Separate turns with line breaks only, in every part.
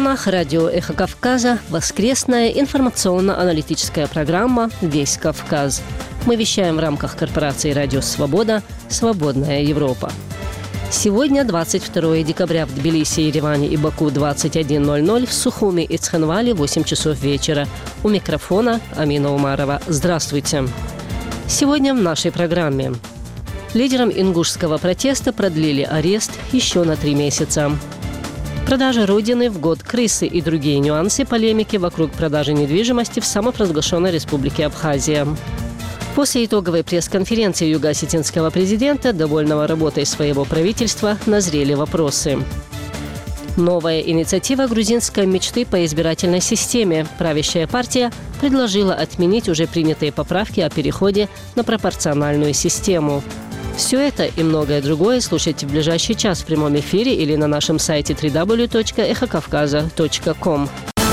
волнах радио «Эхо Кавказа» воскресная информационно-аналитическая программа «Весь Кавказ». Мы вещаем в рамках корпорации «Радио Свобода. Свободная Европа». Сегодня, 22 декабря, в Тбилиси, Ереване и Баку 21:00, в Сухуми и Цхинвале 8 часов вечера. У микрофона Амина Умарова. Здравствуйте. Сегодня в нашей программе. Лидерам ингушского протеста продлили арест еще на 3 месяца. Продажа Родины в год крысы и другие нюансы полемики вокруг продажи недвижимости в самопровозглашенной республике Абхазия. После итоговой пресс-конференции юго-осетинского президента, довольного работой своего правительства, назрели вопросы. Новая инициатива грузинской мечты по избирательной системе. Правящая партия предложила отменить уже принятые поправки о переходе на пропорциональную систему. Все это и многое другое слушайте в ближайший час в прямом эфире или на нашем сайте www.эхокавказа.ком.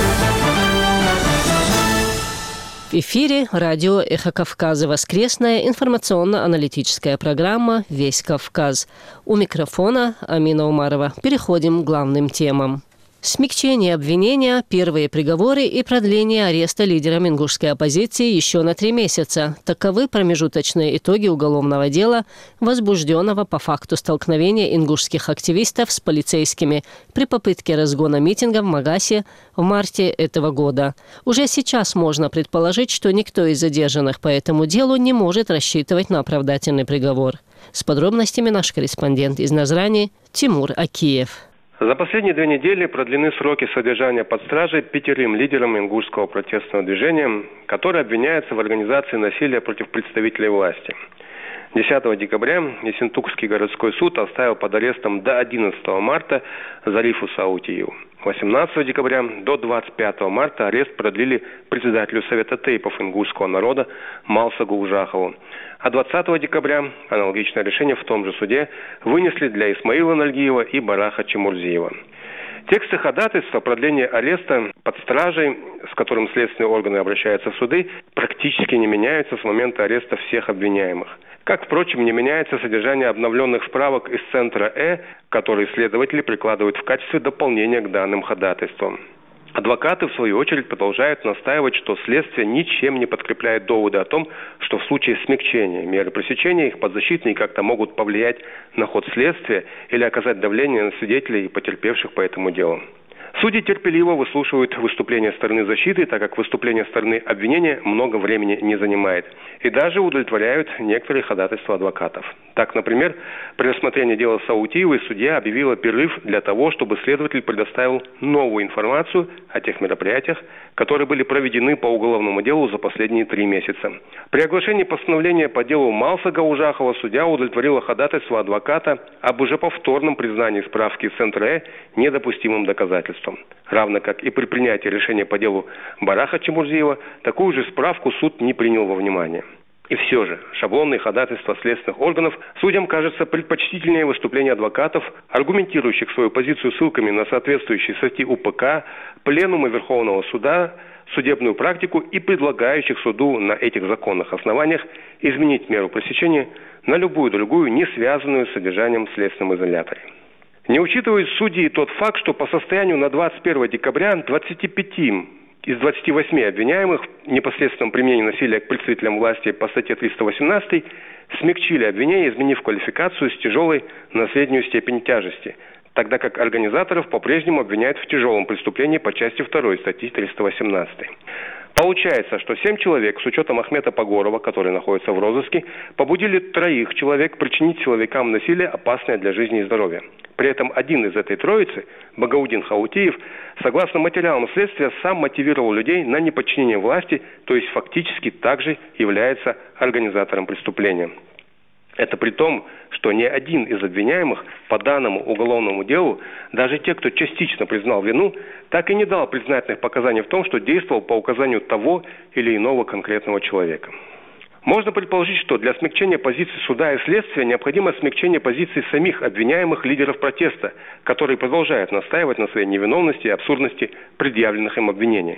В эфире радио «Эхо Кавказа», воскресная информационно-аналитическая программа «Весь Кавказ». У микрофона Амина Умарова. Переходим к главным темам. Смягчение обвинения, первые приговоры и продление ареста лидерам ингушской оппозиции еще на 3 месяца. Таковы промежуточные итоги уголовного дела, возбужденного по факту столкновения ингушских активистов с полицейскими при попытке разгона митинга в Магасе в марте этого года. Уже сейчас можно предположить, что никто из задержанных по этому делу не может рассчитывать на оправдательный приговор. С подробностями наш корреспондент из Назрани Тимур Акиев.
За последние 2 недели продлены сроки содержания под стражей 5 лидерам ингушского протестного движения, которые обвиняются в организации насилия против представителей власти. 10 декабря Ессентукский городской суд оставил под арестом до 11 марта Зарифу Саутиеву. 18 декабря до 25 марта арест продлили председателю Совета тейпов ингушского народа Малсагу Ужахову. А 20 декабря аналогичное решение в том же суде вынесли для Исмаила Нальгиева и Бараха Чемурзиева. Тексты ходатайства о продлении ареста под стражей, с которым следственные органы обращаются в суды, практически не меняются с момента ареста всех обвиняемых. Как, впрочем, не меняется содержание обновленных справок из центра которые следователи прикладывают в качестве дополнения к данным ходатайствам. Адвокаты, в свою очередь, продолжают настаивать, что следствие ничем не подкрепляет доводы о том, что в случае смягчения меры пресечения их подзащитные как-то могут повлиять на ход следствия или оказать давление на свидетелей и потерпевших по этому делу. Судьи терпеливо выслушивают выступления стороны защиты, так как выступление стороны обвинения много времени не занимает. И даже удовлетворяют некоторые ходатайства адвокатов. Так, например, при рассмотрении дела Саутиевой судья объявила перерыв для того, чтобы следователь предоставил новую информацию о тех мероприятиях, которые были проведены по уголовному делу за последние 3 месяца. При оглашении постановления по делу Малсага Ужахова судья удовлетворила ходатайство адвоката об уже повторном признании справки из центра недопустимым доказательством. Равно как и при принятии решения по делу Бараха Чемурзиева, такую же справку суд не принял во внимание. И все же шаблонные ходатайства следственных органов судьям кажется предпочтительнее выступления адвокатов, аргументирующих свою позицию ссылками на соответствующие статьи УПК, пленума Верховного суда, судебную практику и предлагающих суду на этих законных основаниях изменить меру пресечения на любую другую, не связанную с содержанием в следственном изоляторе. Не учитывают судьи тот факт, что по состоянию на 21 декабря 25 из 28 обвиняемых в непосредственном применении насилия к представителям власти по статье 318 смягчили обвинение, изменив квалификацию с тяжелой на среднюю степень тяжести, тогда как организаторов по-прежнему обвиняют в тяжелом преступлении по части 2 статьи 318. Получается, что 7 человек, с учетом Ахмета Погорова, который находится в розыске, побудили 3 человек причинить силовикам насилие, опасное для жизни и здоровья. При этом один из этой троицы, Багаудин Хаутиев, согласно материалам следствия, сам мотивировал людей на неподчинение власти, то есть фактически также является организатором преступления. Это при том, что ни один из обвиняемых по данному уголовному делу, даже те, кто частично признал вину, так и не дал признательных показаний в том, что действовал по указанию того или иного конкретного человека. Можно предположить, что для смягчения позиций суда и следствия необходимо смягчение позиций самих обвиняемых лидеров протеста, которые продолжают настаивать на своей невиновности и абсурдности предъявленных им обвинений.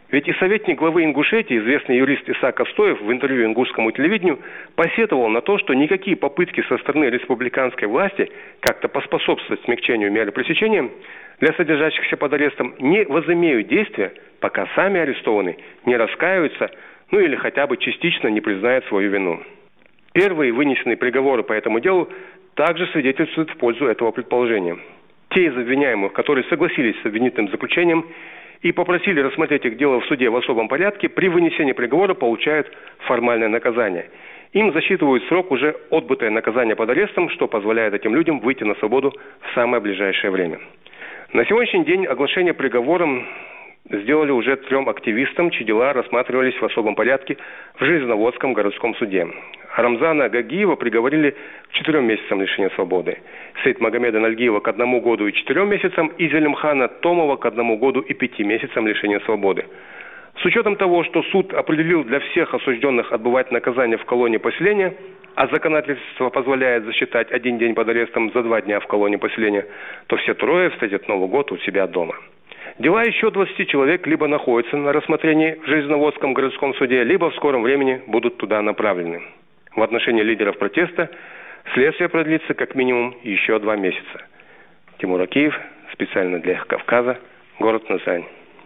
Ведь и советник главы Ингушетии, известный юрист Исаак Остоев, в интервью ингушскому телевидению посетовал на то, что никакие попытки со стороны республиканской власти как-то поспособствовать смягчению меры пресечения для содержащихся под арестом не возымеют действия, пока сами арестованные не раскаиваются, или хотя бы частично не признают свою вину. Первые вынесенные приговоры по этому делу также свидетельствуют в пользу этого предположения. Те из обвиняемых, которые согласились с обвинительным заключением и попросили рассмотреть их дело в суде в особом порядке, при вынесении приговора получают формальное наказание. Им засчитывают срок уже отбытое наказание под арестом, что позволяет этим людям выйти на свободу в самое ближайшее время. На сегодняшний день оглашение приговором сделали уже 3 активистам, чьи дела рассматривались в особом порядке в Железноводском городском суде. Рамзана Гагиева приговорили к 4 месяцам лишения свободы, Сейтмагомеда Нальгиева к 1 году и 4 месяцам и Зелимхана Томова к 1 году и 5 месяцам лишения свободы. С учетом того, что суд определил для всех осужденных отбывать наказание в колонии поселения, а законодательство позволяет засчитать 1 день под арестом за 2 дня в колонии поселения, то все 3 встретят Новый год у себя дома. Дела еще 20 человек либо находятся на рассмотрении в Железноводском городском суде, либо в скором времени будут туда направлены. В отношении лидеров протеста следствие продлится как минимум еще 2 месяца. Тимур Акиев, специально для Кавказа, город Назань.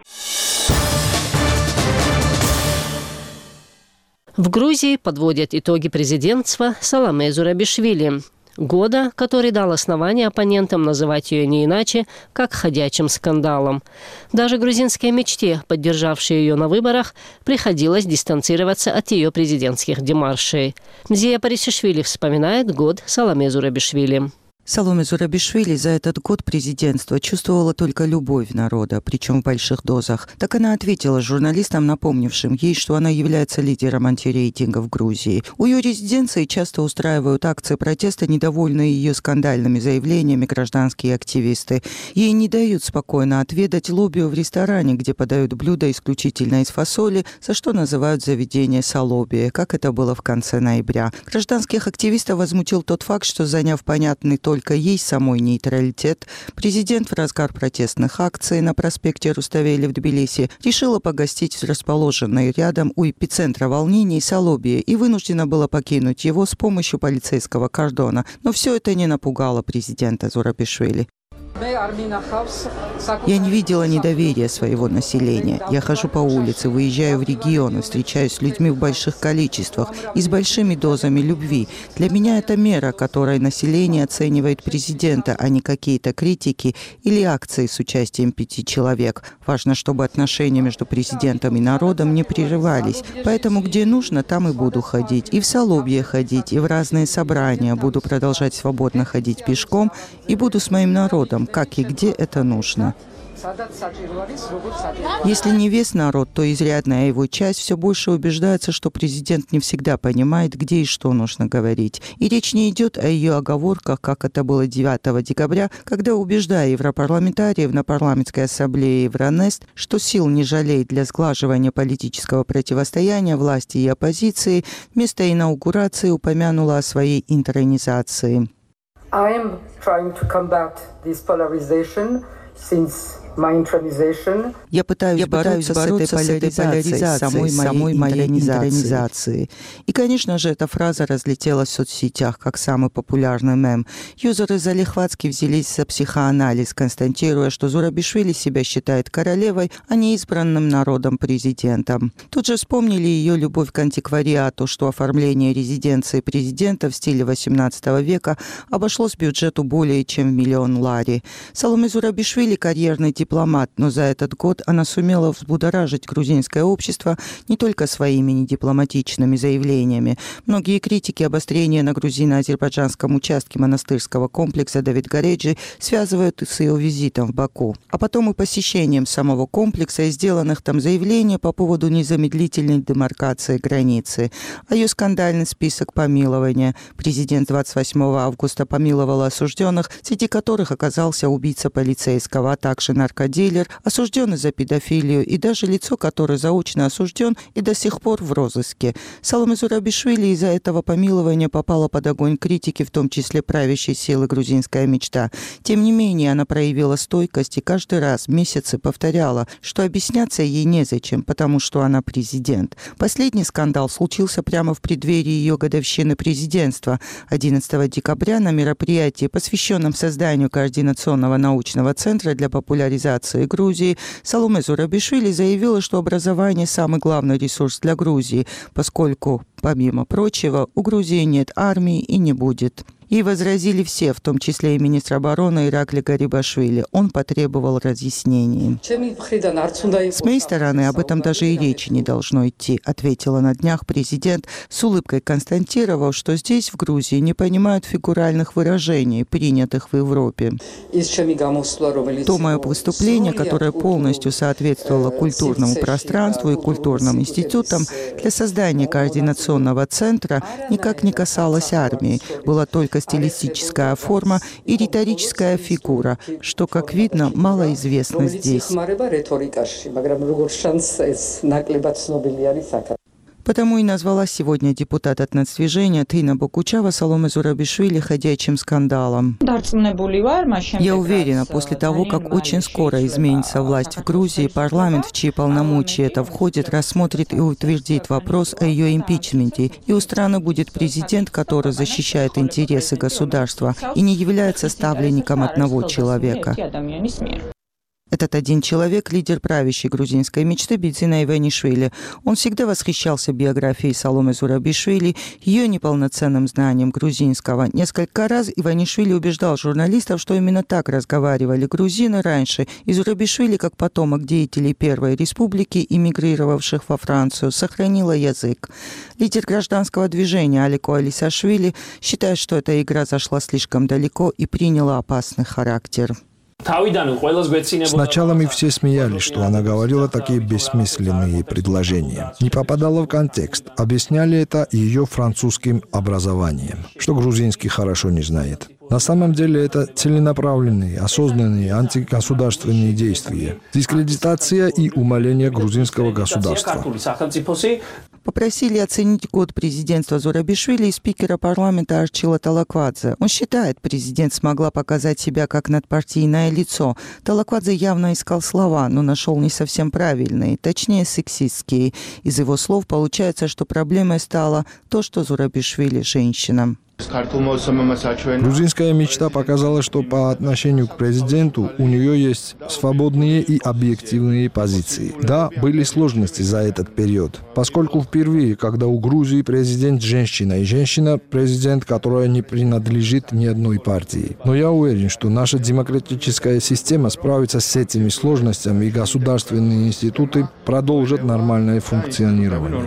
В Грузии подводят итоги президентства Саломе Зурабишвили. Года, который дал основание оппонентам называть ее не иначе, как ходячим скандалом. Даже грузинской мечте, поддержавшей ее на выборах, приходилось дистанцироваться от ее президентских демаршей. Мзия Парисишвили вспоминает год Саломе Зурабишвили.
Саломе Зурабишвили за этот год президентства чувствовала только любовь народа, причем в больших дозах. Так она ответила журналистам, напомнившим ей, что она является лидером антирейтинга в Грузии. У ее резиденции часто устраивают акции протеста, недовольные ее скандальными заявлениями гражданские активисты. Ей не дают спокойно отведать лобио в ресторане, где подают блюда исключительно из фасоли, за что называют заведение салобия, как это было в конце ноября. Гражданских активистов возмутил тот факт, что, заняв понятный только ей самой нейтралитет, президент в разгар протестных акций на проспекте Руставели в Тбилиси решила погостить в расположенной рядом у эпицентра волнений Салобии и вынуждена была покинуть его с помощью полицейского кордона. Но все это не напугало президента Зурабишвили. Я не видела недоверия своего населения. Я хожу по улице, выезжаю в регионы, встречаюсь с людьми в больших количествах и с большими дозами любви. Для меня это мера, которой население оценивает президента, а не какие-то критики или акции с участием 5 человек. Важно, чтобы отношения между президентом и народом не прерывались. Поэтому где нужно, там и буду ходить. И в Салобье ходить, и в разные собрания. Буду продолжать свободно ходить пешком и буду с моим народом, как и где это нужно. Если не весь народ, то изрядная его часть все больше убеждается, что президент не всегда понимает, где и что нужно говорить. И речь не идет о ее оговорках, как это было 9 декабря, когда, убеждая европарламентариев на парламентской ассамблее Евронест, что сил не жалеет для сглаживания политического противостояния власти и оппозиции, вместо инаугурации упомянула о своей интронизации. Я пытаюсь бороться с этой поляризацией, самой моей интронизации. И, конечно же, эта фраза разлетелась в соцсетях, как самый популярный мем. Юзеры залихватски взялись за психоанализ, констатируя, что Зурабишвили себя считает королевой, а не избранным народом президентом. Тут же вспомнили ее любовь к антиквариату, что оформление резиденции президента в стиле XVIII века обошлось бюджету более чем в 1 миллион лари. Саломе Зурабишвили карьерный дипломат, но за этот год она сумела взбудоражить грузинское общество не только своими недипломатичными заявлениями. Многие критики обострения на грузино-азербайджанском участке монастырского комплекса Давид-Гореджи связывают с ее визитом в Баку, а потом и посещением самого комплекса и сделанных там заявлений по поводу незамедлительной демаркации границы. А ее скандальный список помилования. Президент 28 августа помиловал осужденных, среди которых оказался убийца полицейского, а также наркоман наркодилер, осужденный за педофилию и даже лицо, которое заочно осужден и до сих пор в розыске. Саломе Зурабишвили из-за этого помилования попала под огонь критики, в том числе правящей силы «Грузинская мечта». Тем не менее, она проявила стойкость и каждый раз месяцы повторяла, что объясняться ей незачем, потому что она президент. Последний скандал случился прямо в преддверии ее годовщины президентства. 11 декабря на мероприятии, посвященном созданию Координационного научного центра для популяризации Грузии, Саломе Зурабишвили заявила, что образование – самый главный ресурс для Грузии, поскольку, помимо прочего, у Грузии нет армии и не будет. И возразили все, в том числе и министр обороны Иракли Гарибашвили. Он потребовал разъяснений. «С моей стороны об этом даже и речи не должно идти», ответила на днях президент, с улыбкой констатировав, что здесь, в Грузии, не понимают фигуральных выражений, принятых в Европе. То мое выступление, которое полностью соответствовало культурному пространству и культурным институтам, для создания координационного центра никак не касалось армии. Была только стилистическая форма и риторическая фигура, что, как видно, малоизвестно здесь. Потому и назвала сегодня депутат от нацдвижения Тина Бокучава Саломе Зурабишвили ходячим скандалом. Я уверена, после того, как очень скоро изменится власть в Грузии, парламент, в чьи полномочия это входит, рассмотрит и утвердит вопрос о ее импичменте, и у страны будет президент, который защищает интересы государства и не является ставленником одного человека. Этот один человек – лидер правящей грузинской мечты Бидзина Иванишвили. Он всегда восхищался биографией Саломе Зурабишвили, ее неполноценным знанием грузинского. Несколько раз Иванишвили убеждал журналистов, что именно так разговаривали грузины раньше, и Зурабишвили, как потомок деятелей Первой Республики, эмигрировавших во Францию, сохранила язык. Лидер гражданского движения Алико Алисашвили считает, что эта игра зашла слишком далеко и приняла опасный характер.
Сначала мы все смеялись, что она говорила такие бессмысленные предложения. Не попадала в контекст. Объясняли это ее французским образованием, что грузинский хорошо не знает. На самом деле это целенаправленные, осознанные антигосударственные действия. Дискредитация и умаление грузинского государства.
Попросили оценить год президентства Зурабишвили и спикера парламента Арчила Талаквадзе. Он считает, президент смогла показать себя как надпартийное лицо. Талаквадзе явно искал слова, но нашел не совсем правильные, точнее сексистские. Из его слов получается, что проблемой стало то, что Зурабишвили женщина.
Грузинская мечта показала, что по отношению к президенту у нее есть свободные и объективные позиции. Да, были сложности за этот период, поскольку впервые, когда у Грузии президент женщина, и женщина-президент, которая не принадлежит ни одной партии. Но я уверен, что наша демократическая система справится с этими сложностями, и государственные институты продолжат нормальное функционирование.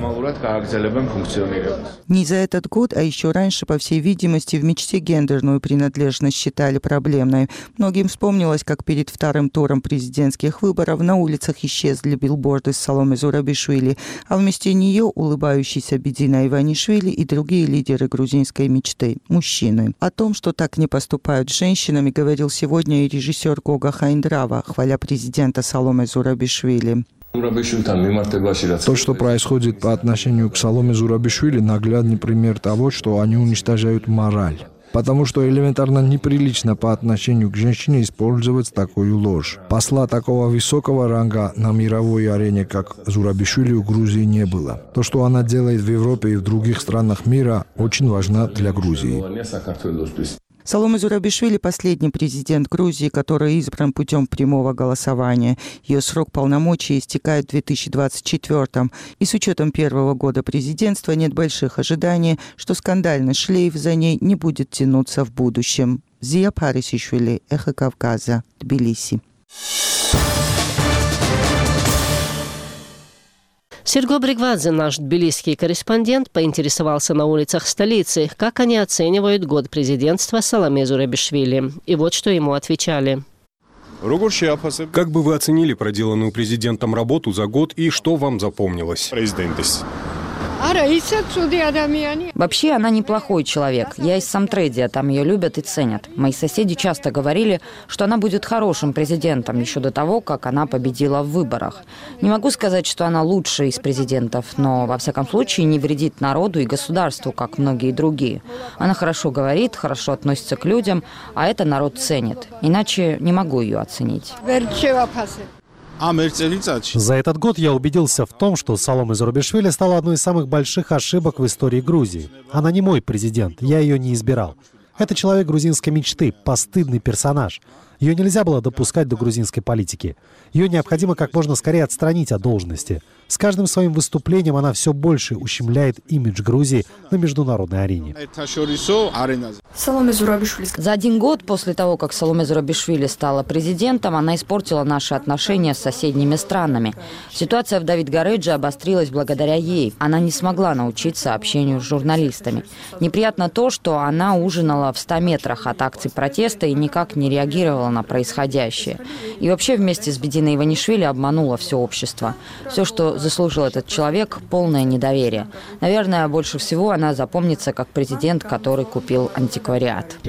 Не за этот год, а еще раньше, по всей видимости, в мечте гендерную принадлежность считали проблемной. Многим вспомнилось, как перед вторым туром президентских выборов на улицах исчезли билборды с Саломе Зурабишвили, а вместе нее улыбающийся Бидзина Иванишвили и другие лидеры грузинской мечты – мужчины. О том, что так не поступают с женщинами, говорил сегодня и режиссер Гога Хайндрава, хваля президента Саломе Зурабишвили.
То, что происходит по отношению к Саломе Зурабишвили, наглядный пример того, что они уничтожают мораль. Потому что элементарно неприлично по отношению к женщине использовать такую ложь. Посла такого высокого ранга на мировой арене, как Зурабишвили, у Грузии не было. То, что она делает в Европе и в других странах мира, очень важно для Грузии.
Саломе Зурабишвили – последний президент Грузии, который избран путем прямого голосования. Ее срок полномочий истекает в 2024-м. И с учетом первого года президентства нет больших ожиданий, что скандальный шлейф за ней не будет тянуться в будущем. Зия Парисишвили, Эхо Кавказа, Тбилиси.
Серго Бригвадзе, наш тбилисский корреспондент, поинтересовался на улицах столицы, как они оценивают год президентства Саломе Зурабишвили. И вот что ему отвечали.
Как бы вы оценили проделанную президентом работу за год и что вам запомнилось?
Вообще, она неплохой человек. Я из Самтредия, там ее любят и ценят. Мои соседи часто говорили, что она будет хорошим президентом еще до того, как она победила в выборах. Не могу сказать, что она лучшая из президентов, но, во всяком случае, не вредит народу и государству, как многие другие. Она хорошо говорит, хорошо относится к людям, а это народ ценит. Иначе не могу ее оценить.
За этот год я убедился в том, что Саломе Зурабишвили стала одной из самых больших ошибок в истории Грузии. Она не мой президент, я ее не избирал. Это человек грузинской мечты, постыдный персонаж. Ее нельзя было допускать до грузинской политики. Ее необходимо как можно скорее отстранить от должности. С каждым своим выступлением она все больше ущемляет имидж Грузии на международной арене.
За один год после того, как Саломе Зурабишвили стала президентом, она испортила наши отношения с соседними странами. Ситуация в Давид-Гаредже обострилась благодаря ей. Она не смогла научиться общению с журналистами. Неприятно то, что она ужинала в 100 метрах от акций протеста и никак не реагировала на происходящее. И вообще вместе с Бединой Иванишвили обманула все общество. Все, что заслужил этот человек, полное недоверие. Наверное, больше всего она запомнится как президент, который купил антиквариат.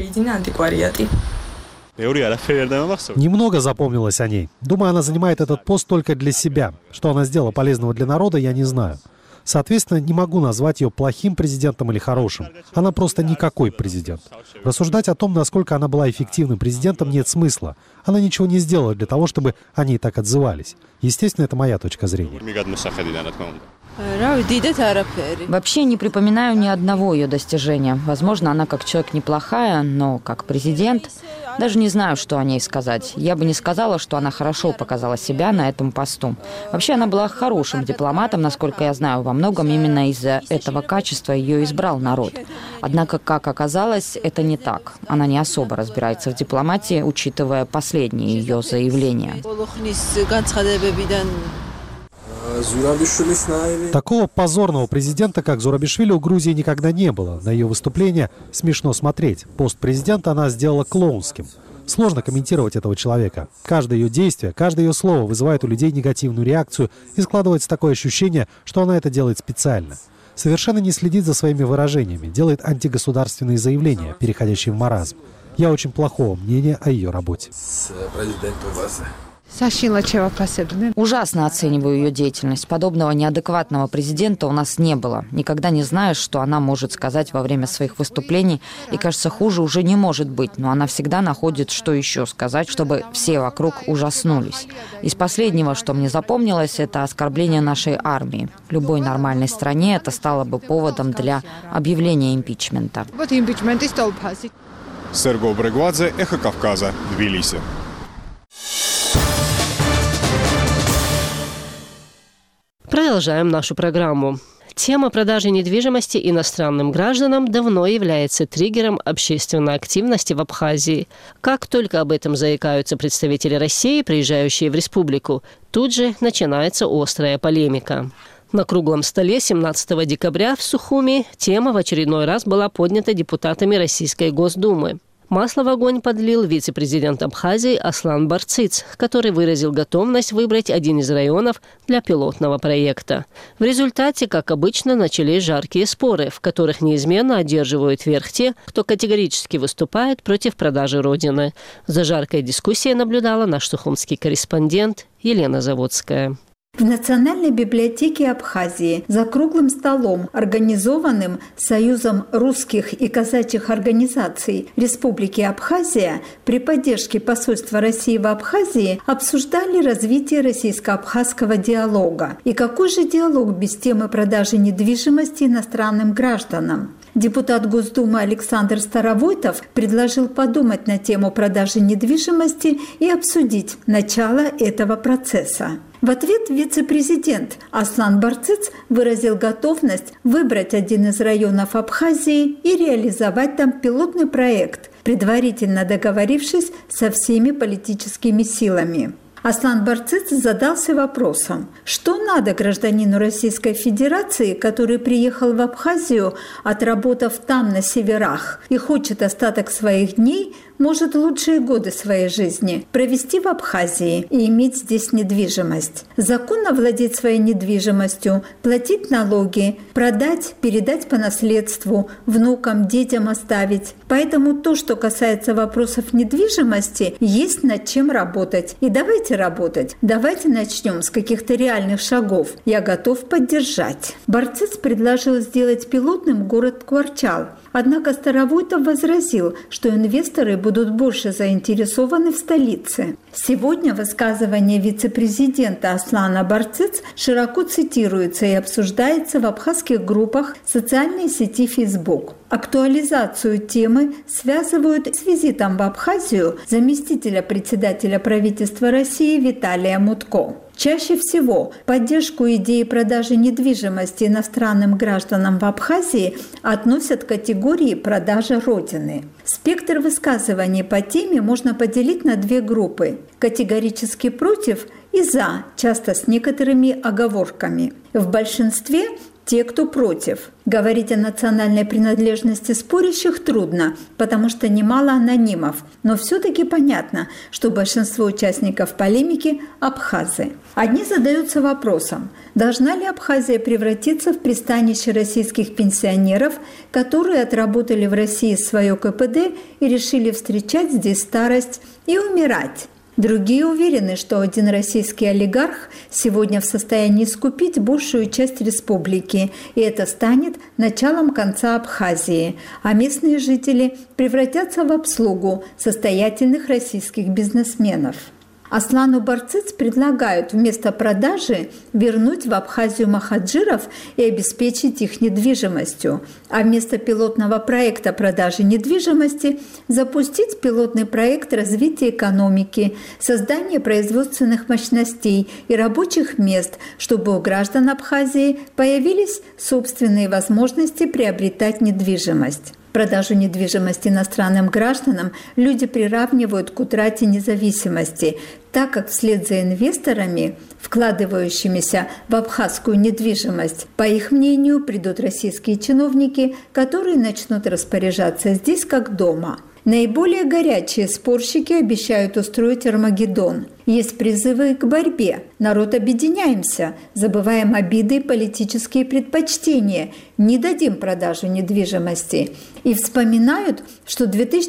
Немного запомнилось о ней. Думаю, она занимает этот пост только для себя. Что она сделала полезного для народа, я не знаю. Соответственно, не могу назвать ее плохим президентом или хорошим. Она просто никакой президент. Рассуждать о том, насколько она была эффективным президентом, нет смысла. Она ничего не сделала для того, чтобы о ней так отзывались. Естественно, это моя точка зрения.
Вообще не припоминаю ни одного ее достижения. Возможно, она как человек неплохая, но как президент... Даже не знаю, что о ней сказать. Я бы не сказала, что она хорошо показала себя на этом посту. Вообще, она была хорошим дипломатом, насколько я знаю. Во многом именно из-за этого качества ее избрал народ. Однако, как оказалось, это не так. Она не особо разбирается в дипломатии, учитывая последние ее заявления.
Такого позорного президента, как Зурабишвили, у Грузии никогда не было. На ее выступление смешно смотреть. Пост президента она сделала клоунским. Сложно комментировать этого человека. Каждое ее действие, каждое ее слово вызывает у людей негативную реакцию, и складывается такое ощущение, что она это делает специально. Совершенно не следит за своими выражениями, делает антигосударственные заявления, переходящие в маразм. Я очень плохого мнения о ее работе.
Ужасно оцениваю ее деятельность. Подобного неадекватного президента у нас не было. Никогда не знаешь, что она может сказать во время своих выступлений. И, кажется, хуже уже не может быть. Но она всегда находит, что еще сказать, чтобы все вокруг ужаснулись. Из последнего, что мне запомнилось, это оскорбление нашей армии. В любой нормальной стране это стало бы поводом для объявления импичмента.
Серго Брегвадзе, Эхо Кавказа, Тбилиси.
Продолжаем нашу программу. Тема продажи недвижимости иностранным гражданам давно является триггером общественной активности в Абхазии. Как только об этом заикаются представители России, приезжающие в республику, тут же начинается острая полемика. На круглом столе 17 декабря в Сухуми тема в очередной раз была поднята депутатами Российской Госдумы. Масло в огонь подлил вице-президент Абхазии Аслан Барциц, который выразил готовность выбрать один из районов для пилотного проекта. В результате, как обычно, начались жаркие споры, в которых неизменно одерживают верх те, кто категорически выступает против продажи родины. За жаркой дискуссией наблюдала наш сухумский корреспондент Елена Заводская.
В Национальной библиотеке Абхазии за круглым столом, организованным Союзом русских и казачьих организаций Республики Абхазия при поддержке посольства России в Абхазии, обсуждали развитие российско-абхазского диалога. И какой же диалог без темы продажи недвижимости иностранным гражданам? Депутат Госдумы Александр Старовойтов предложил подумать на тему продажи недвижимости и обсудить начало этого процесса. В ответ вице-президент Аслан Барциц выразил готовность выбрать один из районов Абхазии и реализовать там пилотный проект, предварительно договорившись со всеми политическими силами. Аслан Барцыц задался вопросом, что надо гражданину Российской Федерации, который приехал в Абхазию, отработав там на северах, и хочет остаток своих дней, может лучшие годы своей жизни провести в Абхазии и иметь здесь недвижимость. Законно владеть своей недвижимостью, платить налоги, продать, передать по наследству, внукам, детям оставить. Поэтому то, что касается вопросов недвижимости, есть над чем работать. И давайте работать. Давайте начнем с каких-то реальных шагов. Я готов поддержать. Барцыц предложил сделать пилотным город Кварчал. Однако Старовойтов возразил, что инвесторы будут больше заинтересованы в столице. Сегодня высказывание вице-президента Аслана Барцыц широко цитируется и обсуждается в абхазских группах социальной сети Facebook. Актуализацию темы связывают с визитом в Абхазию заместителя председателя правительства России Виталия Мутко. Чаще всего поддержку идеи продажи недвижимости иностранным гражданам в Абхазии относят к категории продажи родины. Спектр высказываний по теме можно поделить на две группы – категорически против и за, часто с некоторыми оговорками. В большинстве – те, кто против. Говорить о национальной принадлежности спорящих трудно, потому что немало анонимов, но все-таки понятно, что большинство участников полемики – абхазы. Одни задаются вопросом, должна ли Абхазия превратиться в пристанище российских пенсионеров, которые отработали в России свое КПД и решили встречать здесь старость и умирать. Другие уверены, что один российский олигарх сегодня в состоянии скупить большую часть республики, и это станет началом конца Абхазии, а местные жители превратятся в обслугу состоятельных российских бизнесменов. Аслану Барцыц предлагают вместо продажи вернуть в Абхазию махаджиров и обеспечить их недвижимостью, а вместо пилотного проекта продажи недвижимости запустить пилотный проект развития экономики, создания производственных мощностей и рабочих мест, чтобы у граждан Абхазии появились собственные возможности приобретать недвижимость. Продажу недвижимости иностранным гражданам люди приравнивают к утрате независимости, так как вслед за инвесторами, вкладывающимися в абхазскую недвижимость, по их мнению, придут российские чиновники, которые начнут распоряжаться здесь как дома. Наиболее горячие спорщики обещают устроить Армагеддон. Есть призывы к борьбе. Народ, объединяемся, забываем обиды и политические предпочтения, не дадим продажу недвижимости. И вспоминают, что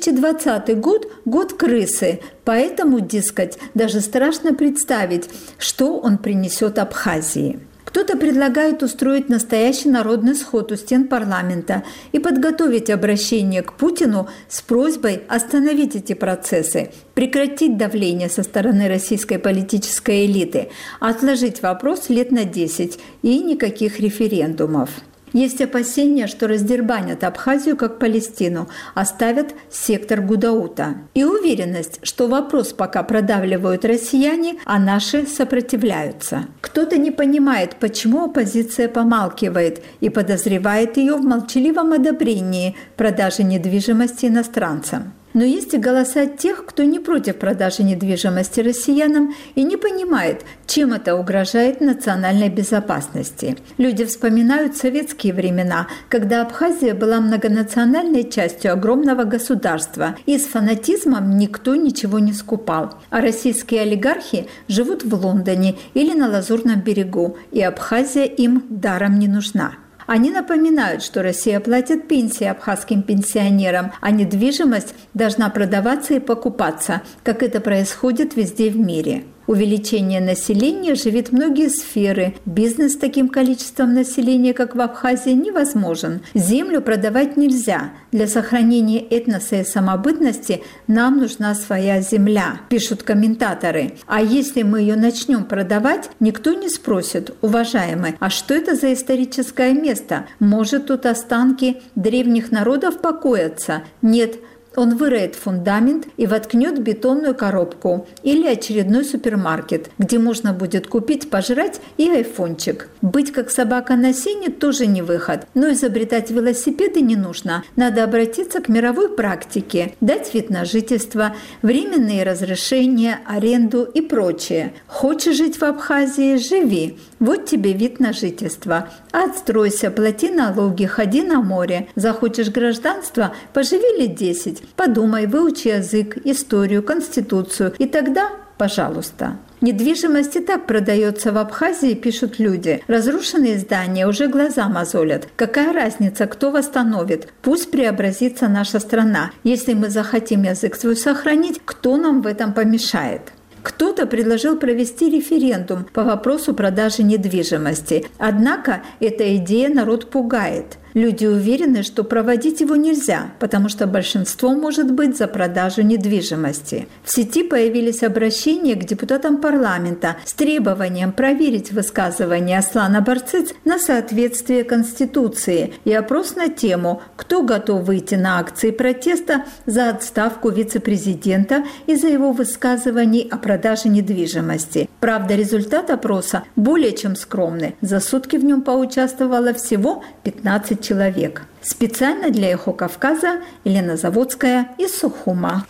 2020 год – год крысы, поэтому, дескать, даже страшно представить, что он принесет Абхазии. Кто-то предлагает устроить настоящий народный сход у стен парламента и подготовить обращение к Путину с просьбой остановить эти процессы, прекратить давление со стороны российской политической элиты, отложить вопрос лет на 10 и никаких референдумов. Есть опасения, что раздербанят Абхазию как Палестину, оставят сектор Гудаута. И уверенность, что вопрос пока продавливают россияне, а наши сопротивляются. Кто-то не понимает, почему оппозиция помалкивает и подозревает ее в молчаливом одобрении продажи недвижимости иностранцам. Но есть и голоса тех, кто не против продажи недвижимости россиянам и не понимает, чем это угрожает национальной безопасности. Люди вспоминают советские времена, когда Абхазия была многонациональной частью огромного государства, и с фанатизмом никто ничего не скупал. А российские олигархи живут в Лондоне или на Лазурном берегу, и Абхазия им даром не нужна. Они напоминают, что Россия платит пенсии абхазским пенсионерам, а недвижимость должна продаваться и покупаться, как это происходит везде в мире. Увеличение населения живет многие сферы. Бизнес с таким количеством населения, как в Абхазии, невозможен. Землю продавать нельзя. Для сохранения этноса и самобытности нам нужна своя земля, пишут комментаторы. А если мы ее начнем продавать, никто не спросит: уважаемые, а что это за историческое место? Может, тут останки древних народов покоятся? Нет. Он выроет фундамент и воткнет бетонную коробку или очередной супермаркет, где можно будет купить, пожрать и айфончик. Быть как собака на сене тоже не выход, но изобретать велосипеды не нужно. Надо обратиться к мировой практике, дать вид на жительство, временные разрешения, аренду и прочее. Хочешь жить в Абхазии – живи. Вот тебе вид на жительство. Отстройся, плати налоги, ходи на море. Захочешь гражданство – поживи лет 10. Подумай, выучи язык, историю, конституцию. И тогда – пожалуйста. Недвижимость и так продается в Абхазии, пишут люди. Разрушенные здания уже глаза мозолят. Какая разница, кто восстановит? Пусть преобразится наша страна. Если мы захотим язык свой сохранить, кто нам в этом помешает? Кто-то предложил провести референдум по вопросу продажи недвижимости. Однако эта идея народ пугает. Люди уверены, что проводить его нельзя, потому что большинство может быть за продажу недвижимости. В сети появились обращения к депутатам парламента с требованием проверить высказывания Аслана Барциц на соответствие Конституции и опрос на тему, кто готов выйти на акции протеста за отставку вице-президента из-за его высказываний о продаже недвижимости. Правда, результат опроса более чем скромный. За сутки в нем поучаствовало всего 15 человек. Специально для «Эхо Кавказа» Елена Заводская из Сухума.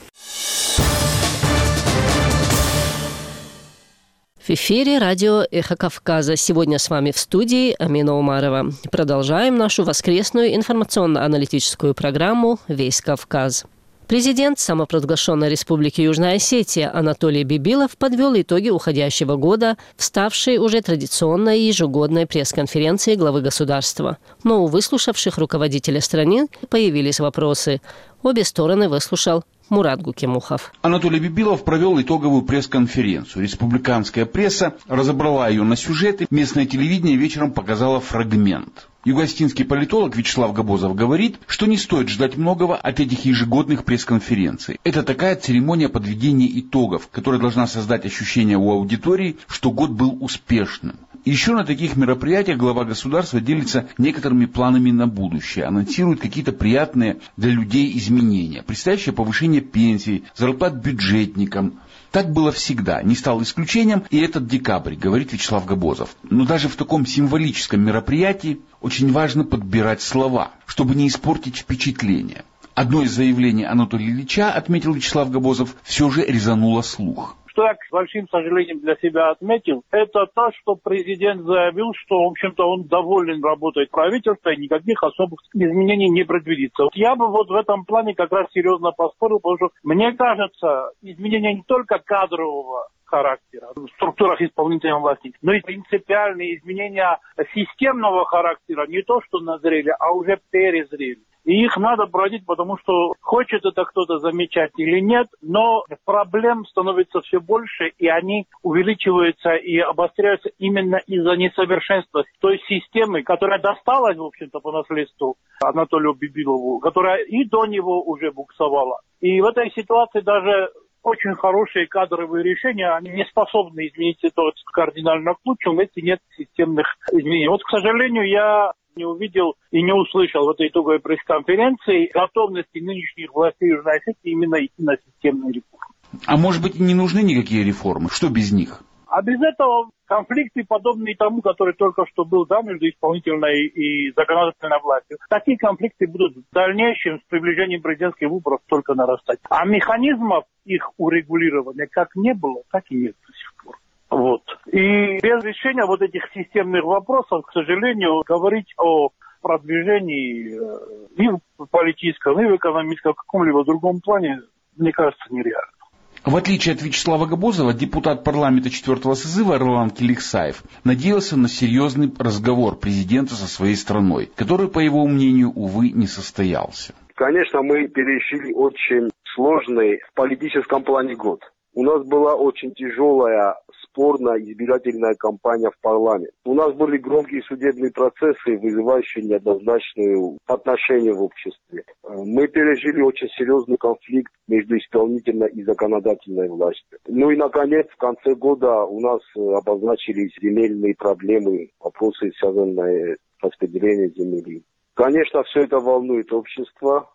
В эфире радио «Эхо Кавказа». Сегодня с вами в студии Амина Умарова. Продолжаем нашу воскресную информационно-аналитическую программу «Весь Кавказ». Президент самопровозглашенной Республики Южная Осетия Анатолий Бибилов подвел итоги уходящего года в ставшей уже традиционной ежегодной пресс-конференции главы государства. Но у выслушавших руководителя страны появились вопросы. Обе стороны выслушал Мурат Гукимухов.
Анатолий Бибилов провел итоговую пресс-конференцию. Республиканская пресса разобрала ее на сюжеты, местное телевидение вечером показало фрагмент. Юго-осетинский политолог Вячеслав Габозов говорит, что не стоит ждать многого от этих ежегодных пресс-конференций. Это такая церемония подведения итогов, которая должна создать ощущение у аудитории, что год был успешным. Еще на таких мероприятиях глава государства делится некоторыми планами на будущее, анонсирует какие-то приятные для людей изменения, предстоящее повышение пенсий, зарплат бюджетникам. Так было всегда, не стал исключением и этот декабрь, говорит Вячеслав Габозов. Но даже в таком символическом мероприятии очень важно подбирать слова, чтобы не испортить впечатление. Одно из заявлений Анатолия Ильича, отметил Вячеслав Габозов, все же резануло слух.
Что я, с большим сожалением, для себя отметил, это то, что президент заявил, что, в общем-то, он доволен работой правительства и никаких особых изменений не предвидится. Я бы вот в этом плане как раз серьезно поспорил, потому что, мне кажется, изменения не только кадрового характера в структурах исполнительной власти, но и принципиальные изменения системного характера не то, что назрели, а уже перезрели. И их надо проводить, потому что хочет это кто-то замечать или нет, но проблем становится все больше, и они увеличиваются и обостряются именно из-за несовершенства той системы, которая досталась, в общем-то, по наследству Анатолию Бибилову, которая и до него уже буксовала. И в этой ситуации даже очень хорошие кадровые решения, они не способны изменить ситуацию кардинально к лучшему, если нет системных изменений. Вот, к сожалению, я не увидел и не услышал в этой итоговой пресс-конференции готовности нынешних властей Южной Осетии именно идти на системные реформы.
А может быть, не нужны никакие реформы? Что без них?
А без этого конфликты, подобные тому, который только что был, да, между исполнительной и законодательной властью, такие конфликты будут в дальнейшем с приближением президентских выборов только нарастать. А механизмов их урегулирования как не было, так и нет до сих пор. Вот. И без решения вот этих системных вопросов, к сожалению, говорить о продвижении и в политическом, и в экономическом, в каком-либо другом плане, мне кажется, нереально.
В отличие от Вячеслава Габозова, депутат парламента 4-го созыва Ролан Келиксаев надеялся на серьезный разговор президента со своей страной, который, по его мнению, увы, не состоялся.
Конечно, мы пережили очень сложный в политическом плане год. У нас была очень тяжелая, спорная избирательная кампания в парламент. У нас были громкие судебные процессы, вызывающие неоднозначное отношение в обществе. Мы пережили очень серьезный конфликт между исполнительной и законодательной властью. Ну и, наконец, в конце года у нас обозначились земельные проблемы, вопросы, связанные с распределением земли. Конечно, все это волнует общество.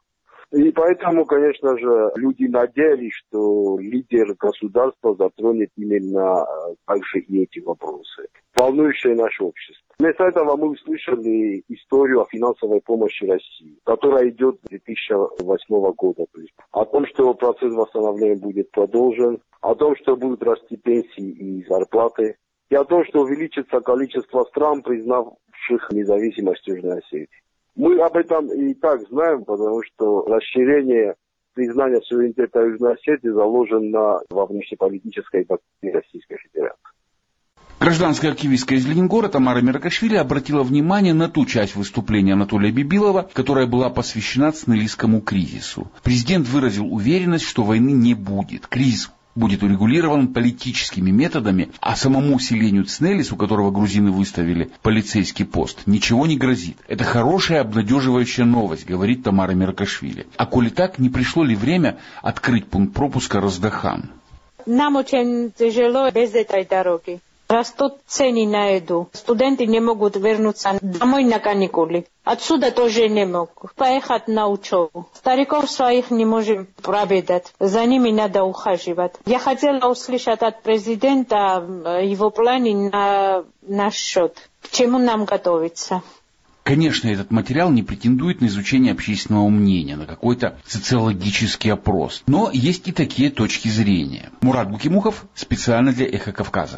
И поэтому, конечно же, люди надеялись, что лидер государства затронет именно также и эти вопросы, волнующие наше общество. Вместо этого мы услышали историю о финансовой помощи России, которая идет с 2008 года. О том, что процесс восстановления будет продолжен, о том, что будут расти пенсии и зарплаты, и о том, что увеличится количество стран, признавших независимость Южной Осетии. Мы об этом и так знаем, потому что расширение признания суверенитета Южной Осетии заложено во внешнеполитической доктрине Российской Федерации.
Гражданская активистка из Лениногорска Тамара Меркашвили обратила внимание на ту часть выступления Анатолия Бибилова, которая была посвящена цнелийскому кризису. Президент выразил уверенность, что войны не будет. Кризис будет урегулирован политическими методами, а самому селению Цнелис, у которого грузины выставили полицейский пост, ничего не грозит. Это хорошая, обнадеживающая новость, говорит Тамара Меркашвили. А коли так, не пришло ли время открыть пункт пропуска Роздахан?
Нам очень тяжело без этой дороги. Растут цены на еду. Студенты не могут вернуться домой на каникулы. Отсюда тоже не могут поехать на учебу. Стариков своих не можем проведать. За ними надо ухаживать. Я хотела услышать от президента его планы на наш счет. К чему нам готовиться?
Конечно, этот материал не претендует на изучение общественного мнения, на какой-то социологический опрос. Но есть и такие точки зрения. Мурат Букимухов специально для «Эхо Кавказа».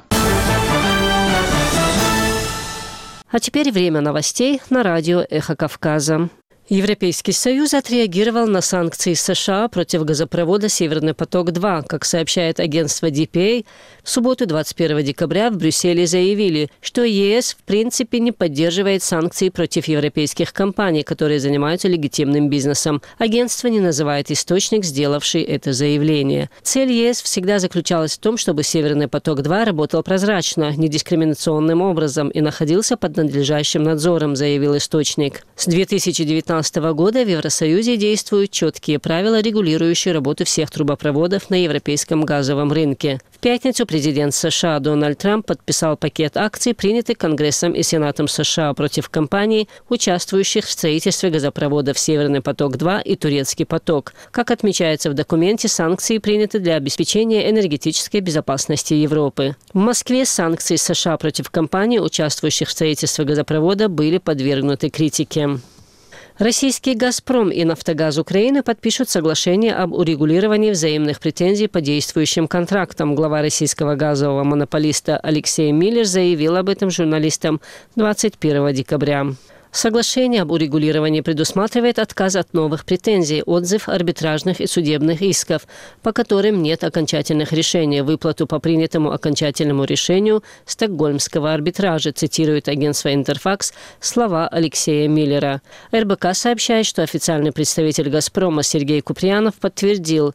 А теперь время новостей на радио «Эхо Кавказа». Европейский Союз отреагировал на санкции США против газопровода «Северный поток-2». Как сообщает агентство DPA, в субботу 21 декабря в Брюсселе заявили, что ЕС в принципе не поддерживает санкции против европейских компаний, которые занимаются легитимным бизнесом. Агентство не называет источник, сделавший это заявление. Цель ЕС всегда заключалась в том, чтобы «Северный поток-2» работал прозрачно, недискриминационным образом и находился под надлежащим надзором, заявил источник. С 2019 года в Евросоюзе действуют четкие правила, регулирующие работу всех трубопроводов на европейском газовом рынке. В пятницу президент США Дональд Трамп подписал пакет акций, принятый Конгрессом и Сенатом США против компаний, участвующих в строительстве газопроводов «Северный поток-2» и «Турецкий поток». Как отмечается в документе, санкции приняты для обеспечения энергетической безопасности Европы. В Москве санкции США против компаний, участвующих в строительстве газопровода, были подвергнуты критике. Российский «Газпром» и «Нафтогаз Украины» подпишут соглашение об урегулировании взаимных претензий по действующим контрактам. Глава российского газового монополиста Алексей Миллер заявил об этом журналистам 21 декабря. Соглашение об урегулировании предусматривает отказ от новых претензий, отзыв арбитражных и судебных исков, по которым нет окончательных решений, выплату по принятому окончательному решению Стокгольмского арбитража, цитирует агентство «Интерфакс» слова Алексея Миллера. РБК сообщает, что официальный представитель «Газпрома» Сергей Куприянов подтвердил,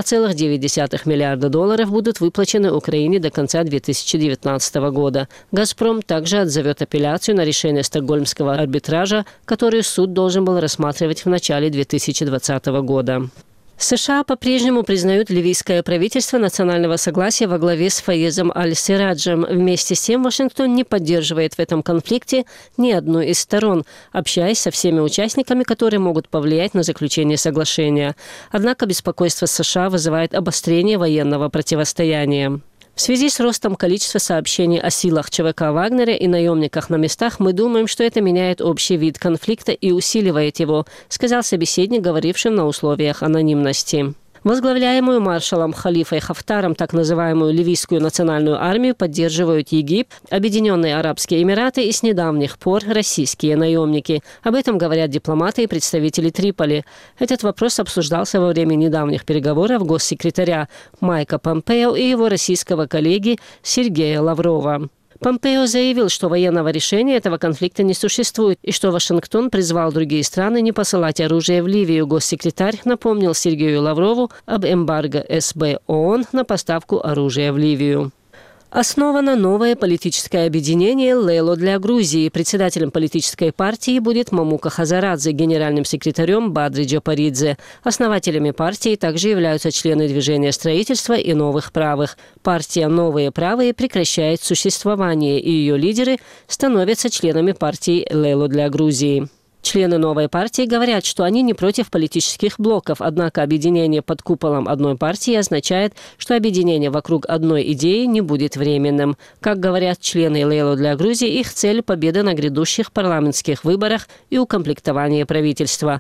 $2,9 миллиарда будут выплачены Украине до конца 2019 года. «Газпром» также отзовет апелляцию на решение Стокгольмского арбитража, который суд должен был рассматривать в начале 2020 года. США по-прежнему признают ливийское правительство национального согласия во главе с Фаезом Аль-Сираджем. Вместе с тем Вашингтон не поддерживает в этом конфликте ни одну из сторон, общаясь со всеми участниками, которые могут повлиять на заключение соглашения. Однако беспокойство США вызывает обострение военного противостояния. В связи с ростом количества сообщений о силах ЧВК Вагнера и наемниках на местах, мы думаем, что это меняет общий вид конфликта и усиливает его, сказал собеседник, говоривший на условиях анонимности. Возглавляемую маршалом Халифой Хафтаром так называемую ливийскую национальную армию поддерживают Египет, Объединенные Арабские Эмираты и с недавних пор российские наемники. Об этом говорят дипломаты и представители Триполи. Этот вопрос обсуждался во время недавних переговоров госсекретаря Майка Помпео и его российского коллеги Сергея Лаврова. Помпео заявил, что военного решения этого конфликта не существует и что Вашингтон призвал другие страны не посылать оружие в Ливию. Госсекретарь напомнил Сергею Лаврову об эмбарго СБ ООН на поставку оружия в Ливию. Основано новое политическое объединение «Лейло для Грузии». Председателем политической партии будет Мамука Хазарадзе, генеральным секретарем Бадри Джапаридзе. Основателями партии также являются члены движения строительства и новых правых. Партия «Новые правые» прекращает существование, и ее лидеры становятся членами партии «Лейло для Грузии». Члены новой партии говорят, что они не против политических блоков, однако объединение под куполом одной партии означает, что объединение вокруг одной идеи не будет временным. Как говорят члены Лейло для Грузии, их цель – победа на грядущих парламентских выборах и укомплектование правительства.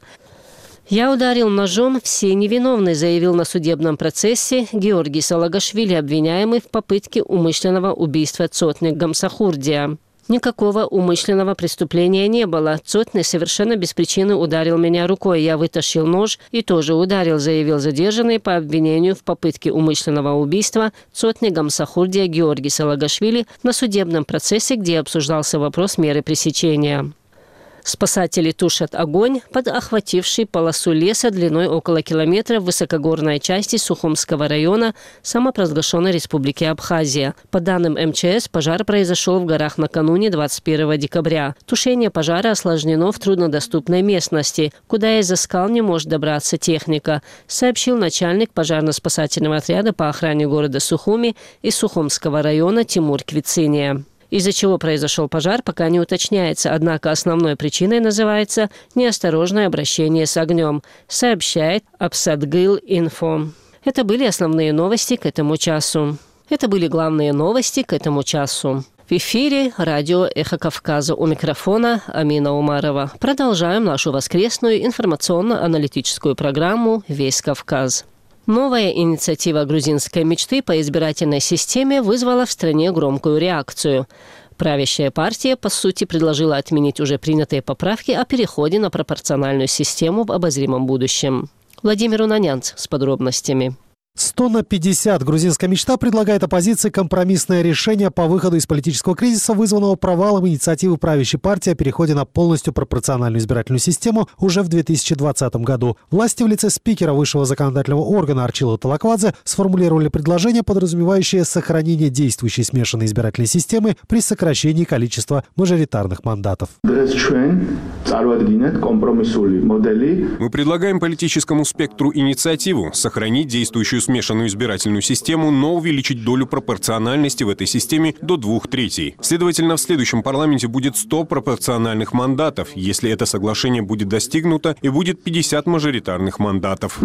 «Я ударил ножом, все невиновны», заявил на судебном процессе Георгий Салагашвили, обвиняемый в попытке умышленного убийства Цотни Гамсахурдия. Никакого умышленного преступления не было. Цотни совершенно без причины ударил меня рукой. Я вытащил нож и тоже ударил, заявил задержанный по обвинению в попытке умышленного убийства Цотни Гамсахурдия Георгий Салагашвили на судебном процессе, где обсуждался вопрос меры пресечения. Спасатели тушат огонь под охвативший полосу леса длиной около километра в высокогорной части Сухумского района самопровозглашенной Республики Абхазия. По данным МЧС, пожар произошел в горах накануне 21 декабря. Тушение пожара осложнено в труднодоступной местности, куда из-за скал не может добраться техника, сообщил начальник пожарно-спасательного отряда по охране города Сухуми и Сухумского района Тимур Квициния. Из-за чего произошел пожар, пока не уточняется, однако основной причиной называется неосторожное обращение с огнем, сообщает Апсадгыл-Инфо. Это были основные новости к этому часу. Это были главные новости к этому часу. В эфире радио «Эхо Кавказа», у микрофона Амина Умарова. Продолжаем нашу воскресную информационно-аналитическую программу «Весь Кавказ». Новая инициатива грузинской мечты по избирательной системе вызвала в стране громкую реакцию. Правящая партия, по сути, предложила отменить уже принятые поправки о переходе на пропорциональную систему в обозримом будущем. Владимир Унанянц с подробностями.
100/50. Грузинская мечта предлагает оппозиции компромиссное решение по выходу из политического кризиса, вызванного провалом инициативы правящей партии о переходе на полностью пропорциональную избирательную систему уже в 2020 году. Власти в лице спикера высшего законодательного органа Арчила Талаквадзе сформулировали предложение, подразумевающее сохранение действующей смешанной избирательной системы при сокращении количества мажоритарных мандатов.
Мы предлагаем политическому спектру инициативу сохранить действующую смешанную избирательную систему, но увеличить долю пропорциональности в этой системе до 2/3. Следовательно, в следующем парламенте будет 100 пропорциональных мандатов, если это соглашение будет достигнуто, и будет 50 мажоритарных мандатов.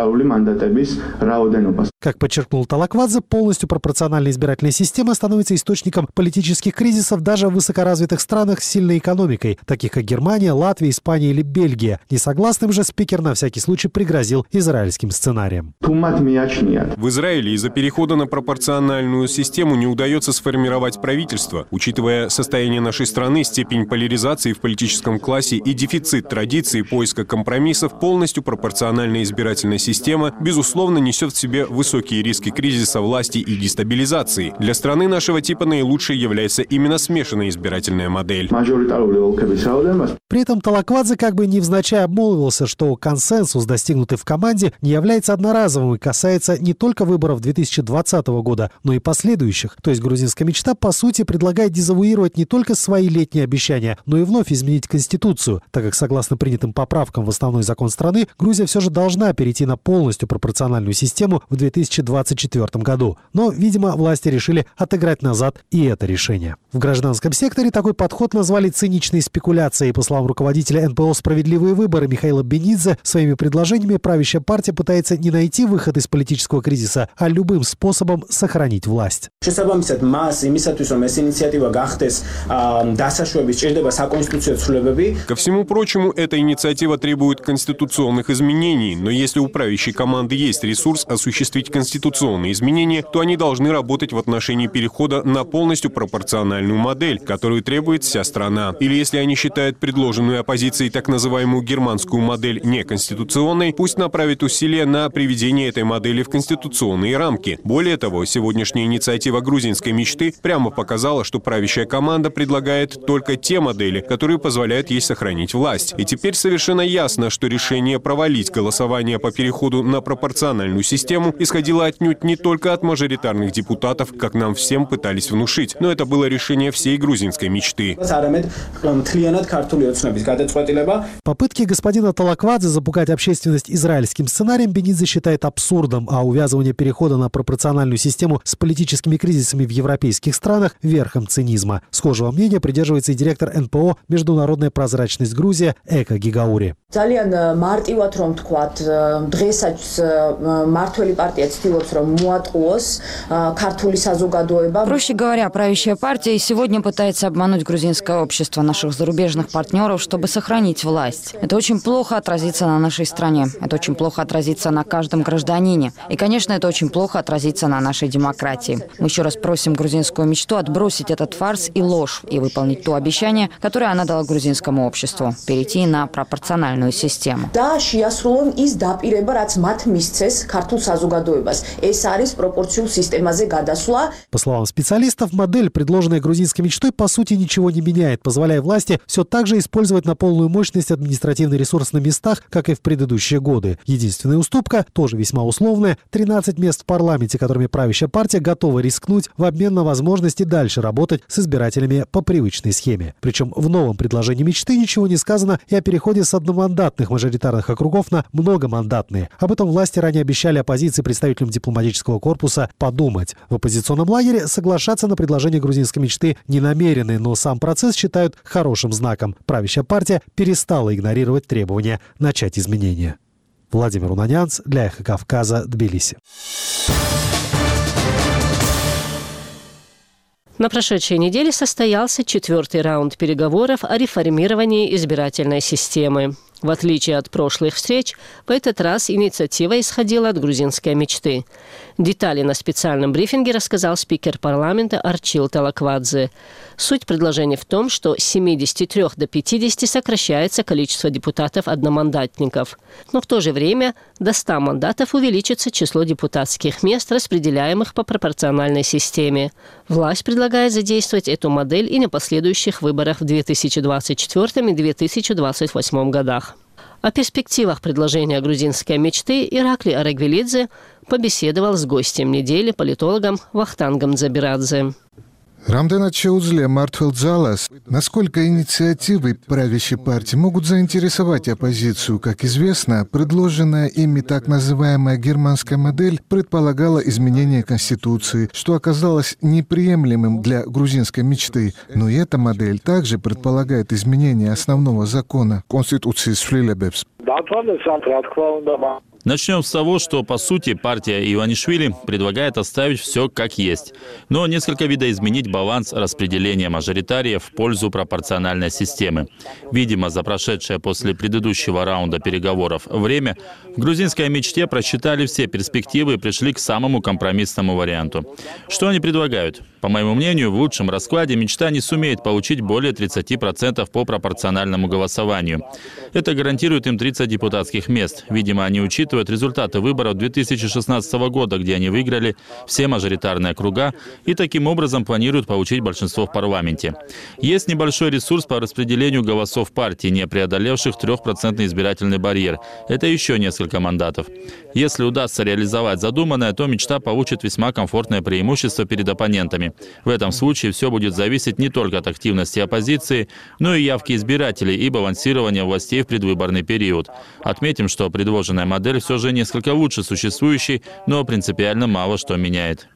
Как подчеркнул Талаквадзе, полностью пропорциональная избирательная система становится источником политических кризисов даже в высокоразвитых странах с сильной экономикой, таких как Германия, Латвия, Испания или Бельгия. Несогласным же спикер на всякий случай пригрозил израильским сценарием.
В Израиле из-за перехода на пропорциональную систему не удается сформировать правительство. Учитывая состояние нашей страны, степень поляризации в политическом классе и дефицит традиций поиска компромиссов, полностью пропорциональная избирательная система, безусловно, несет в себе высокие риски кризиса власти и дестабилизации. Для страны нашего типа наилучшей является именно смешанная избирательная модель.
При этом Талаквадзе как бы невзначай обмолвился, что консенсус, достигнутый в команде, не является одноразовым и касается не только выборов 2020 года, но и последующих. То есть грузинская мечта, по сути, предлагает дезавуировать не только свои летние обещания, но и вновь изменить Конституцию, так как, согласно принятым поправкам в основной закон страны, Грузия все же должна перейти на полностью пропорциональную систему в 2024 году. Но, видимо, власти решили отыграть назад и это решение. В гражданском секторе такой подход назвали циничной спекуляцией. По словам руководителя НПО «Справедливые выборы» Михаила Бенидзе, своими предложениями правящая партия пытается не найти выход из политического кризиса, а любым способом сохранить власть.
Ко
всему прочему, эта инициатива требует конституционных изменений, но если у правящей команды есть ресурс осуществить конституционные изменения, то они должны работать в отношении перехода на полностью пропорциональную модель, которую требует вся страна. Или если они считают предложенную оппозицией так называемую германскую модель неконституционной, пусть направят усилия на приведение этой модели в конституционные рамки. Более того, сегодняшняя инициатива грузинской мечты прямо показала, что правящая команда предлагает только те модели, которые позволяют ей сохранить власть. И теперь совершенно ясно, что решение провалить голосование по переходу на пропорциональную систему исходило отнюдь не только от мажоритарных депутатов, как нам всем пытались внушить, но это было решение всей грузинской мечты.
Попытки господина Талаквадзе запугать общественность израильским сценарием Бенидзе считает абсурдом. народом, а увязывание перехода на пропорциональную систему с политическими кризисами в европейских странах – верхом цинизма. Схожего мнения придерживается и директор НПО «Международная прозрачность Грузия» Эка Гигаури.
Проще говоря, правящая партия сегодня пытается обмануть грузинское общество, наших зарубежных партнеров, чтобы сохранить власть. Это очень плохо отразится на нашей стране. Это очень плохо отразится на каждом гражданине. И, конечно, это очень плохо отразится на нашей демократии. Мы еще раз просим грузинскую мечту отбросить этот фарс и ложь и выполнить то обещание, которое она дала грузинскому обществу – перейти на пропорциональную систему.
По
словам специалистов, модель, предложенная грузинской мечтой, по сути ничего не меняет, позволяя власти все так же использовать на полную мощность административный ресурс на местах, как и в предыдущие годы. Единственная уступка, тоже весьма условная, 13 мест в парламенте, которыми правящая партия готова рискнуть в обмен на возможности дальше работать с избирателями по привычной схеме. Причем в новом предложении мечты ничего не сказано и о переходе с одномандатных мажоритарных округов на многомандатные. Об этом власти ранее обещали оппозиции представителям дипломатического корпуса подумать. В оппозиционном лагере соглашаться на предложение грузинской мечты не намерены, но сам процесс считают хорошим знаком. Правящая партия перестала игнорировать требования начать изменения. Владимир Унанянц для «Эхо Кавказа», Тбилиси.
На прошедшей неделе состоялся 4-й раунд переговоров о реформировании избирательной системы. В отличие от прошлых встреч, в этот раз инициатива исходила от грузинской мечты. Детали на специальном брифинге рассказал спикер парламента Арчил Талаквадзе. Суть предложения в том, что с 73 до 50 сокращается количество депутатов-одномандатников. Но в то же время до 100 мандатов увеличится число депутатских мест, распределяемых по пропорциональной системе. Власть предлагает задействовать эту модель и на последующих выборах в 2024 и 2028 годах. О перспективах предложения грузинской мечты Иракли Арагвелидзе побеседовал с гостем недели, политологом Вахтангом Дзабирадзе.
Рамдан Чаузле Мартфелдзалас, насколько инициативы правящей партии могут заинтересовать оппозицию? Как известно, предложенная ими так называемая германская модель предполагала изменение Конституции, что оказалось неприемлемым для грузинской мечты. Но и эта модель также предполагает изменение основного закона Конституции Фрилебепс.
Начнем с того, что, по сути, партия Иванишвили предлагает оставить все как есть, но несколько видоизменить баланс распределения мажоритариев в пользу пропорциональной системы. Видимо, за прошедшее после предыдущего раунда переговоров время в грузинской мечте просчитали все перспективы и пришли к самому компромиссному варианту. Что они предлагают? По моему мнению, в лучшем раскладе мечта не сумеет получить более 30% по пропорциональному голосованию. Это гарантирует им 30 депутатских мест. Видимо, они учитывают результаты выборов 2016 года, где они выиграли все мажоритарные округа и таким образом планируют получить большинство в парламенте. Есть небольшой ресурс по распределению голосов партий, не преодолевших 3% избирательный барьер. Это еще несколько мандатов. Если удастся реализовать задуманное, то мечта получит весьма комфортное преимущество перед оппонентами. В этом случае все будет зависеть не только от активности оппозиции, но и явки избирателей и балансирования властей в предвыборный период. Отметим, что предложенная модель все же несколько лучше существующей, но принципиально мало что меняет.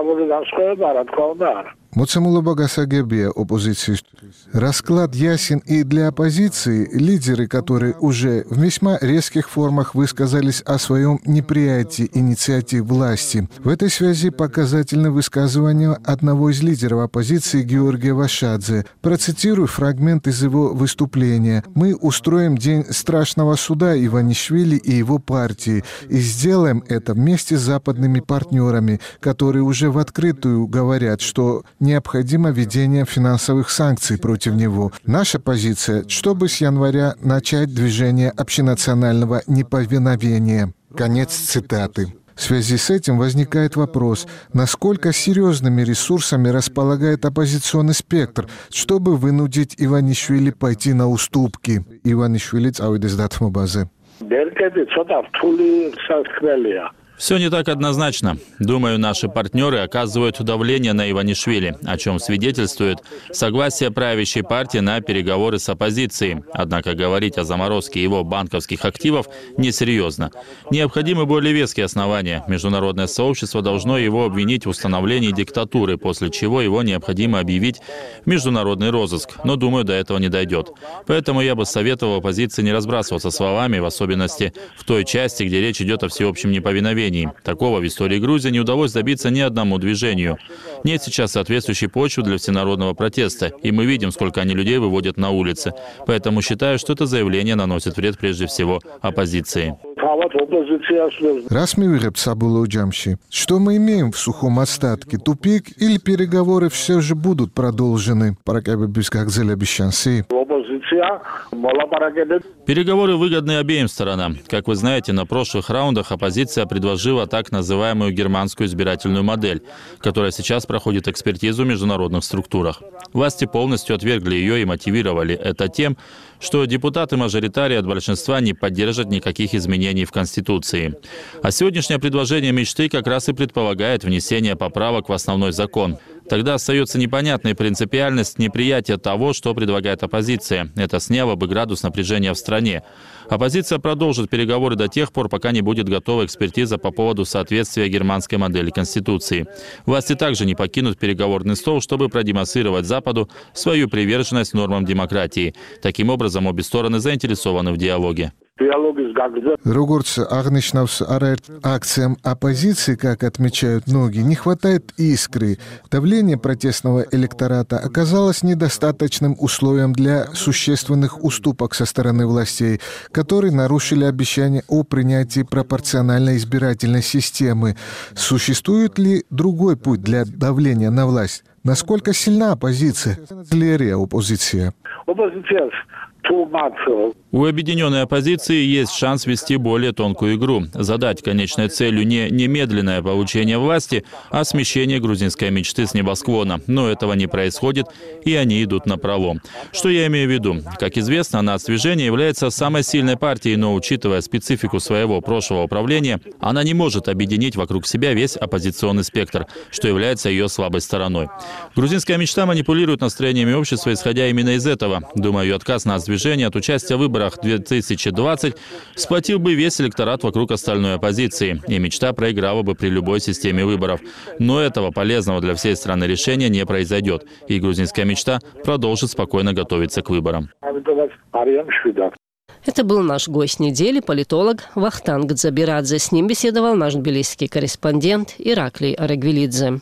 Муцамула Багасагебе, оппозиции. Расклад ясен и для оппозиции, лидеры, которые уже в весьма резких формах высказались о своем неприятии инициатив власти. В этой связи показательно высказывание одного из лидеров оппозиции Георгия Вашадзе. Процитирую фрагмент из его выступления. «Мы устроим день страшного суда Иванишвили и его партии и сделаем это вместе с западными партнерами, которые уже в открытую говорят, что необходимо введение финансовых санкций против него. Наша позиция, чтобы с января начать движение общенационального неповиновения». Конец цитаты. В связи с этим возникает вопрос, насколько серьезными ресурсами располагает оппозиционный спектр, чтобы вынудить Иванишвили пойти на уступки. Иванишвили Цавидес Датмобазе.
Все не так однозначно. Думаю, наши партнеры оказывают давление на Иванишвили, о чем свидетельствует согласие правящей партии на переговоры с оппозицией. Однако говорить о заморозке его банковских активов несерьезно. Необходимы более веские основания. Международное сообщество должно его обвинить в установлении диктатуры, после чего его необходимо объявить в международный розыск. Но, думаю, до этого не дойдет. Поэтому я бы советовал оппозиции не разбрасываться словами, в особенности в той части, где речь идет о всеобщем неповиновении. Такого в истории Грузии не удалось добиться ни одному движению. Нет сейчас соответствующей почвы для всенародного протеста, и мы видим, сколько они людей выводят на улицы. Поэтому считаю, что это заявление наносит вред прежде всего оппозиции.
Раз мы выраб Сабулу Джамши, что мы имеем в сухом остатке? Тупик или переговоры все же будут продолжены?
Переговоры выгодны обеим сторонам. Как вы знаете, на прошлых раундах оппозиция предложила так называемую германскую избирательную модель, которая сейчас проходит экспертизу в международных структурах. Власти полностью отвергли ее и мотивировали это тем, что депутаты-мажоритарии от большинства не поддержат никаких изменений в Конституции. А сегодняшнее предложение мечты как раз и предполагает внесение поправок в основной закон. Тогда остается непонятной принципиальность неприятия того, что предлагает оппозиция. Это сняло бы градус напряжения в стране. Оппозиция продолжит переговоры до тех пор, пока не будет готова экспертиза по поводу соответствия германской модели Конституции. Власти также не покинут переговорный стол, чтобы продемонстрировать Западу свою приверженность нормам демократии. Таким образом, обе стороны заинтересованы в диалоге.
Როგორც აღნიშნავს არაერთ акциям оппозиции, как отмечают многие, не хватает искры. Давление протестного электората оказалось недостаточным условием для существенных уступок со стороны властей, которые нарушили обещание о принятии пропорциональной избирательной системы. Существует ли другой путь для давления на власть? Насколько сильна оппозиция? Лерия оппозиция.
У объединенной оппозиции есть шанс вести более тонкую игру, задать конечной целью не немедленное получение власти, а смещение грузинской мечты с небосклона. Но этого не происходит, и они идут напролом. Что я имею в виду? Как известно, нацдвижение является самой сильной партией, но учитывая специфику своего прошлого управления, она не может объединить вокруг себя весь оппозиционный спектр, что является ее слабой стороной. Грузинская мечта манипулирует настроениями общества, исходя именно из этого. Думаю, ее отказ нацдвижения от участия в выборах 2020 сплотил бы весь электорат вокруг остальной оппозиции, и мечта проиграла бы при любой системе выборов. Но этого полезного для всей страны решения не произойдет, и грузинская мечта продолжит спокойно готовиться к выборам.
Это был наш гость недели, политолог Вахтанг Дзабирадзе. С ним беседовал наш тбилисский корреспондент Ираклий Арагвилидзе.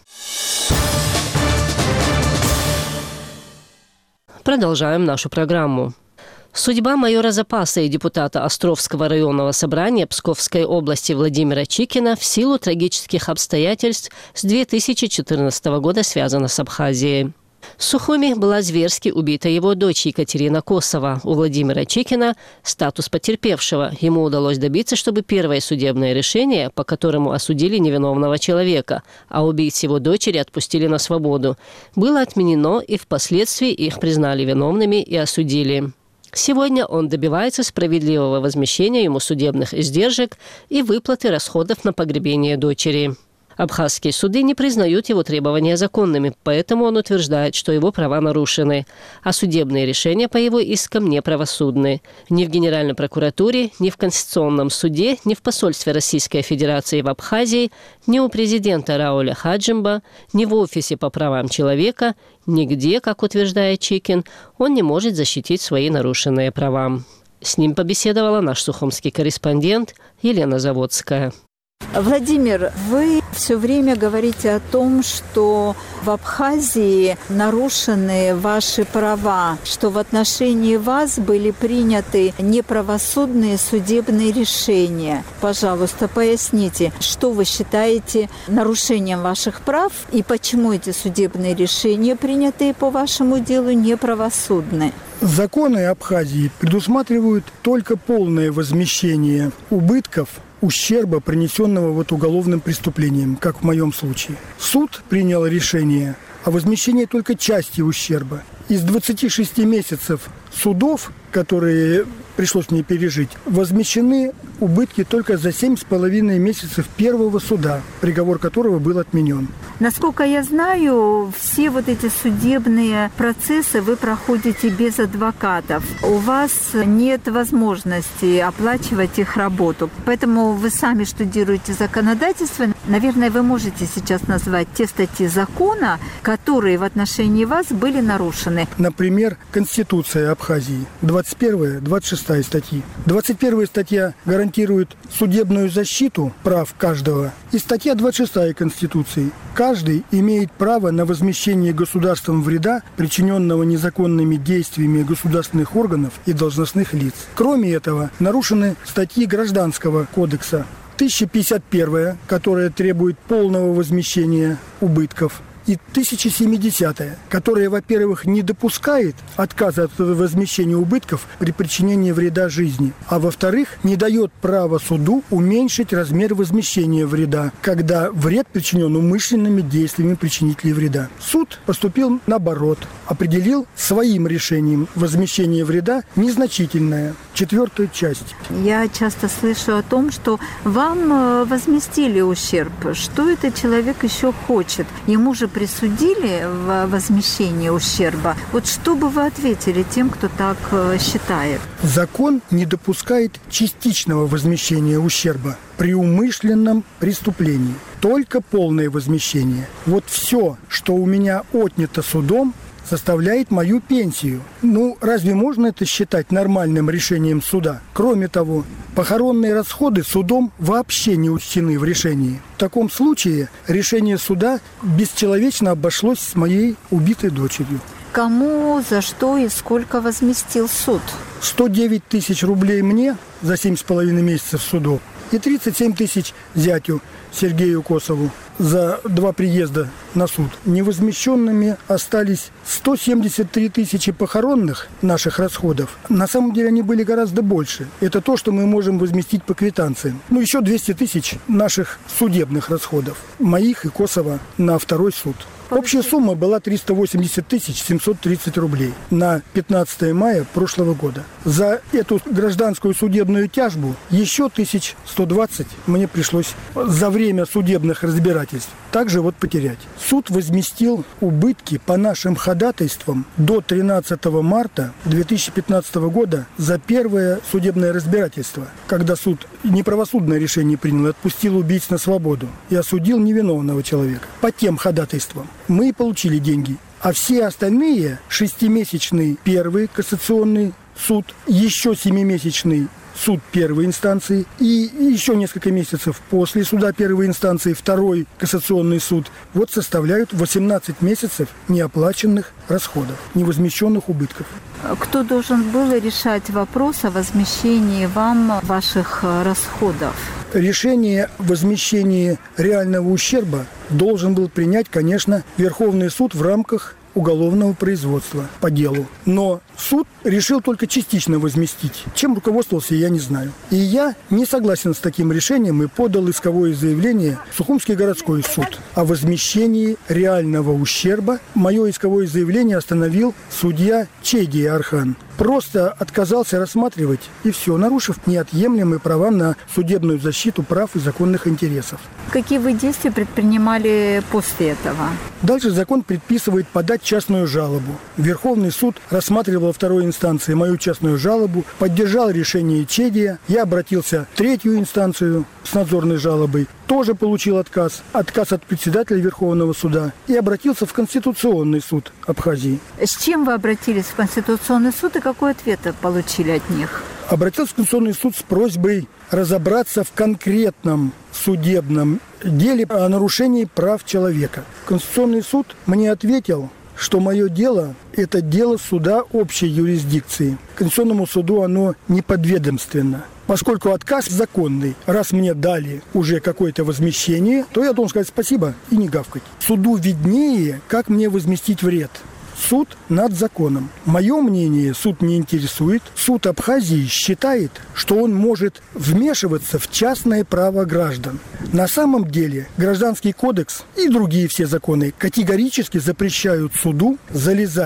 Продолжаем нашу программу. Судьба майора запаса и депутата Островского районного собрания Псковской области Владимира Чикина в силу трагических обстоятельств с 2014 года связана с Абхазией. В Сухуми была зверски убита его дочь Екатерина Косова. У Владимира Чикина статус потерпевшего. Ему удалось добиться, чтобы первое судебное решение, по которому осудили невиновного человека, а убийц его дочери отпустили на свободу, было отменено, и впоследствии их признали виновными и осудили. Сегодня он добивается справедливого возмещения ему судебных издержек и выплаты расходов на погребение дочери. Абхазские суды не признают его требования законными, поэтому он утверждает, что его права нарушены, а судебные решения по его искам неправосудны. Ни в Генеральной прокуратуре, ни в Конституционном суде, ни в посольстве Российской Федерации в Абхазии, ни у президента Рауля Хаджимба, ни в офисе по правам человека, нигде, как утверждает Чикин, он не может защитить свои нарушенные права. С ним побеседовала наш сухумский корреспондент Елена Заводская.
Владимир, вы все время говорите о том, что в Абхазии нарушены ваши права, что в отношении вас были приняты неправосудные судебные решения. Пожалуйста, поясните, что вы считаете нарушением ваших прав и почему эти судебные решения, принятые по вашему делу, неправосудны?
Законы Абхазии предусматривают только полное возмещение убытков, ущерба, принесенного уголовным преступлением, как в моем случае. Суд принял решение о возмещении только части ущерба. Из 26 месяцев судов, которые пришлось мне пережить, возмещены убытки только за 7,5 месяцев первого суда, приговор которого был отменен.
Насколько я знаю, все вот эти судебные процессы вы проходите без адвокатов. У вас нет возможности оплачивать их работу. Поэтому вы сами штудируете законодательство. Наверное, вы можете сейчас назвать те статьи закона, которые в отношении вас были нарушены.
Например, Конституция Абхазии, 21-я, 26-я статьи. 21-я статья гарантирует судебную защиту прав каждого. И статья 26 Конституции. Каждый имеет право на возмещение государством вреда, причиненного незаконными действиями государственных органов и должностных лиц. Кроме этого, нарушены статьи Гражданского кодекса. 1051, которая требует полного возмещения убытков, и 1070, которая, во-первых, не допускает отказа от возмещения убытков при причинении вреда жизни, а во-вторых, не дает права суду уменьшить размер возмещения вреда, когда вред причинен умышленными действиями причинителей вреда. Суд поступил наоборот, определил своим решением возмещение вреда незначительное, 4-ю часть.
Я часто слышу о том, что вам возместили ущерб. Что этот человек еще хочет? Ему же присудили в возмещение ущерба. Вот что бы вы ответили тем, кто так считает?
Закон не допускает частичного возмещения ущерба при умышленном преступлении. Только полное возмещение. Вот все, что у меня отнято судом, составляет мою пенсию. Разве можно это считать нормальным решением суда? Кроме того, похоронные расходы судом вообще не учтены в решении. В таком случае решение суда бесчеловечно обошлось с моей убитой дочерью.
Кому, за что и сколько возместил суд?
109 тысяч рублей мне за 7,5 месяцев судов и 37 тысяч зятю Сергею Косову за 2 приезда на суд. Невозмещенными остались 173 тысячи похоронных наших расходов. На самом деле они были гораздо больше. Это то, что мы можем возместить по квитанциям. Еще 200 тысяч наших судебных расходов. Моих и Косова на 2-й суд. Общая сумма была 380 730 рублей на 15 мая прошлого года. За эту гражданскую судебную тяжбу еще 1120 мне пришлось за время судебных разбирательств также потерять. Суд возместил убытки по нашим ходатайствам до 13 марта 2015 года за первое судебное разбирательство, когда суд неправосудное решение принял и отпустил убийц на свободу и осудил невиновного человека. По тем ходатайствам мы и получили деньги. А все остальные 6-месячный первый кассационный суд, еще 7-месячный суд первой инстанции и еще несколько месяцев после суда первой инстанции второй кассационный суд составляют 18 месяцев неоплаченных расходов, невозмещенных убытков.
Кто должен был решать вопрос о возмещении вам ваших расходов?
Решение о возмещении реального ущерба должен был принять, конечно, Верховный суд в рамках уголовного производства по делу. Но суд решил только частично возместить. Чем руководствовался, я не знаю. И я не согласен с таким решением и подал исковое заявление в Сухумский городской суд о возмещении реального ущерба. Мое исковое заявление остановил судья Чедия Архан. Просто отказался рассматривать, и все, нарушив неотъемлемые права на судебную защиту прав и законных интересов.
Какие вы действия предпринимали после этого?
Дальше закон предписывает подать частную жалобу. Верховный суд рассматривал во второй инстанции мою частную жалобу, поддержал решение Чедия. Я обратился в 3-ю инстанцию с надзорной жалобой, тоже получил отказ от председателя Верховного суда и обратился в Конституционный суд Абхазии.
С чем вы обратились в Конституционный суд и какой ответ получили от них?
Обратился в Конституционный суд с просьбой разобраться в конкретном судебном деле о нарушении прав человека. Конституционный суд мне ответил, что мое дело – это дело суда общей юрисдикции. Конституционному суду оно не подведомственно. Поскольку отказ законный, раз мне дали уже какое-то возмещение, то я должен сказать спасибо и не гавкать. Суду виднее, как мне возместить вред. Суд над законом. Мое мнение суд не интересует. Суд Абхазии считает, что он может вмешиваться в частное право граждан. На самом деле Гражданский кодекс и другие все законы категорически запрещают суду залезать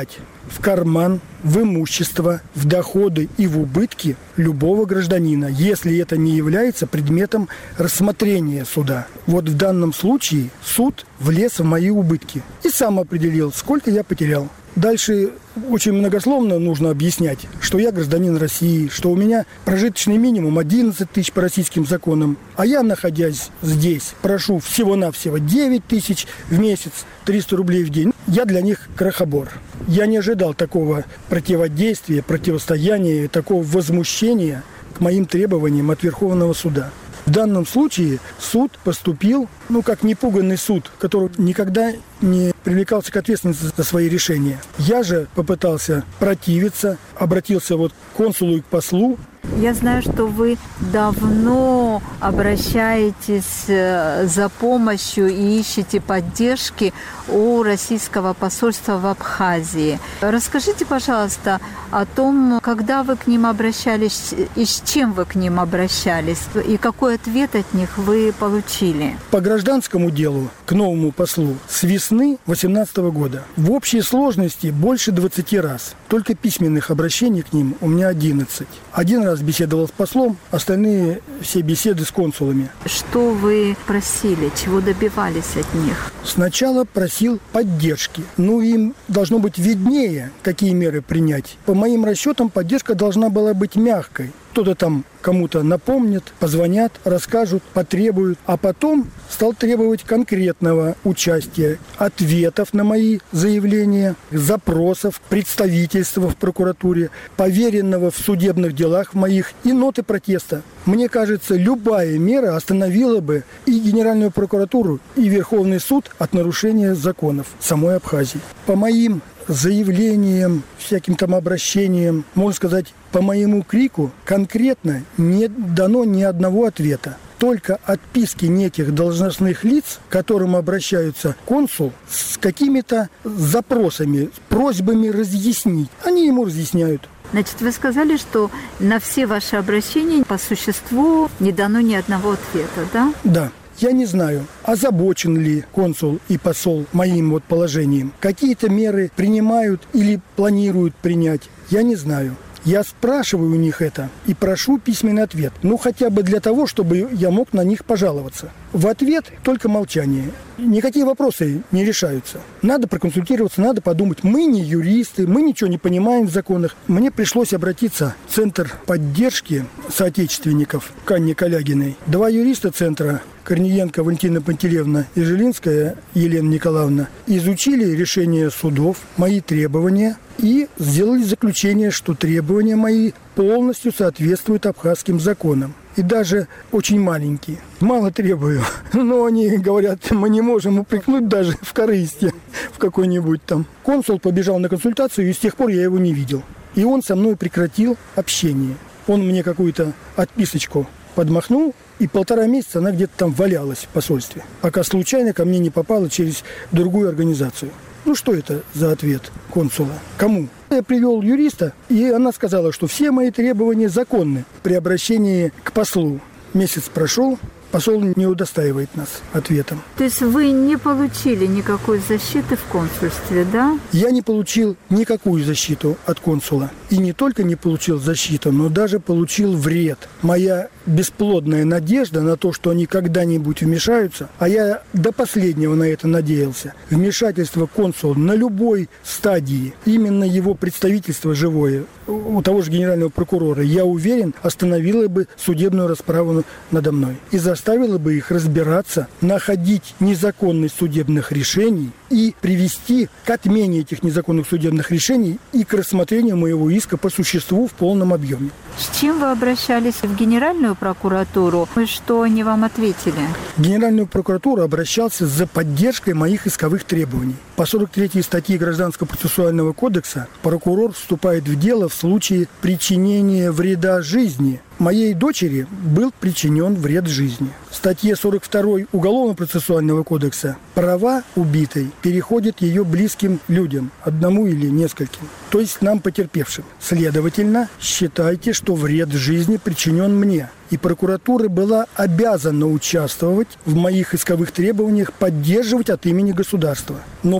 в карман, в имущество, в доходы и в убытки любого гражданина, если это не является предметом рассмотрения суда. Вот в данном случае суд влез в мои убытки и сам определил, сколько я потерял. Дальше очень многословно нужно объяснять, что я гражданин России, что у меня прожиточный минимум 11 тысяч по российским законам, а я, находясь здесь, прошу всего-навсего 9 тысяч в месяц, 300 рублей в день. Я для них крохобор. Я не ожидал такого противодействия, противостояния, такого возмущения к моим требованиям от Верховного суда. В данном случае суд поступил, как непуганный суд, который никогда не привлекался к ответственности за свои решения. Я же попытался противиться, обратился к консулу и к послу.
Я знаю, что вы давно обращаетесь за помощью и ищете поддержки у российского посольства в Абхазии. Расскажите, пожалуйста, о том, когда вы к ним обращались и с чем вы к ним обращались, и какой ответ от них вы получили.
По гражданскому делу к новому послу с весны 2018 года в общей сложности больше 20 раз. Только письменных обращений к ним у меня 11. Один раз беседовал с послом, остальные все беседы с консулами.
Что вы просили, чего добивались от них?
Сначала просил поддержки. Им должно быть виднее, какие меры принять. По моим расчетам, поддержка должна была быть мягкой. Кто-то там кому-то напомнит, позвонят, расскажут, потребуют. А потом стал требовать конкретного участия, ответов на мои заявления, запросов, представительства в прокуратуре, поверенного в судебных делах моих и ноты протеста. Мне кажется, любая мера остановила бы и Генеральную прокуратуру, и Верховный суд от нарушения законов самой Абхазии. По моим заявлениям, всяким там обращениям, можно сказать, по моему крику конкретно не дано ни одного ответа. Только отписки неких должностных лиц, к которым обращаются консул, с какими-то запросами, просьбами разъяснить. Они ему разъясняют.
Значит, вы сказали, что на все ваши обращения по существу не дано ни одного ответа, да?
Да. Я не знаю, озабочен ли консул и посол моим положением. Какие-то меры принимают или планируют принять. Я не знаю. Я спрашиваю у них это и прошу письменный ответ. Хотя бы для того, чтобы я мог на них пожаловаться. В ответ только молчание. Никакие вопросы не решаются. Надо проконсультироваться, надо подумать. Мы не юристы, мы ничего не понимаем в законах. Мне пришлось обратиться в Центр поддержки соотечественников к Анне Калягиной. 2 юриста Центра, Корниенко Валентина Пантелеевна и Жилинская Елена Николаевна, изучили решения судов, мои требования и сделали заключение, что требования мои полностью соответствуют абхазским законам. И даже очень маленькие. Мало требую. Но они говорят, мы не можем упрекнуть даже в корысти в какой-нибудь там. Консул побежал на консультацию, и с тех пор я его не видел. И он со мной прекратил общение. Он мне какую-то отписочку подмахнул, и 1,5 месяца она где-то там валялась в посольстве, пока случайно ко мне не попала через другую организацию. Что это за ответ консула? Кому? Я привел юриста, и она сказала, что все мои требования законны при обращении к послу. Месяц прошел, посол не удостаивает нас ответом.
То есть вы не получили никакой защиты в консульстве, да?
Я не получил никакую защиту от консула. И не только не получил защиту, но даже получил вред. Моя бесплодная надежда на то, что они когда-нибудь вмешаются, а я до последнего на это надеялся. Вмешательство консула на любой стадии, именно его представительство живое, у того же генерального прокурора, я уверен, остановило бы судебную расправу надо мной и заставило бы их разбираться, находить незаконность судебных решений и привести к отмене этих незаконных судебных решений и к рассмотрению моего иска по существу в полном объеме.
С чем вы обращались в Генеральную прокуратуру? И что они вам ответили?
В Генеральную прокуратуру обращался за поддержкой моих исковых требований. По 43 статье Гражданского процессуального кодекса прокурор вступает в дело в случае причинения вреда жизни. Моей дочери был причинен вред жизни. В статье 42 Уголовно-процессуального кодекса права убитой переходят ее близким людям, одному или нескольким, то есть нам потерпевшим. Следовательно, считайте, что вред жизни причинен мне. И прокуратура была обязана участвовать в моих исковых требованиях, поддерживать от имени государства. Но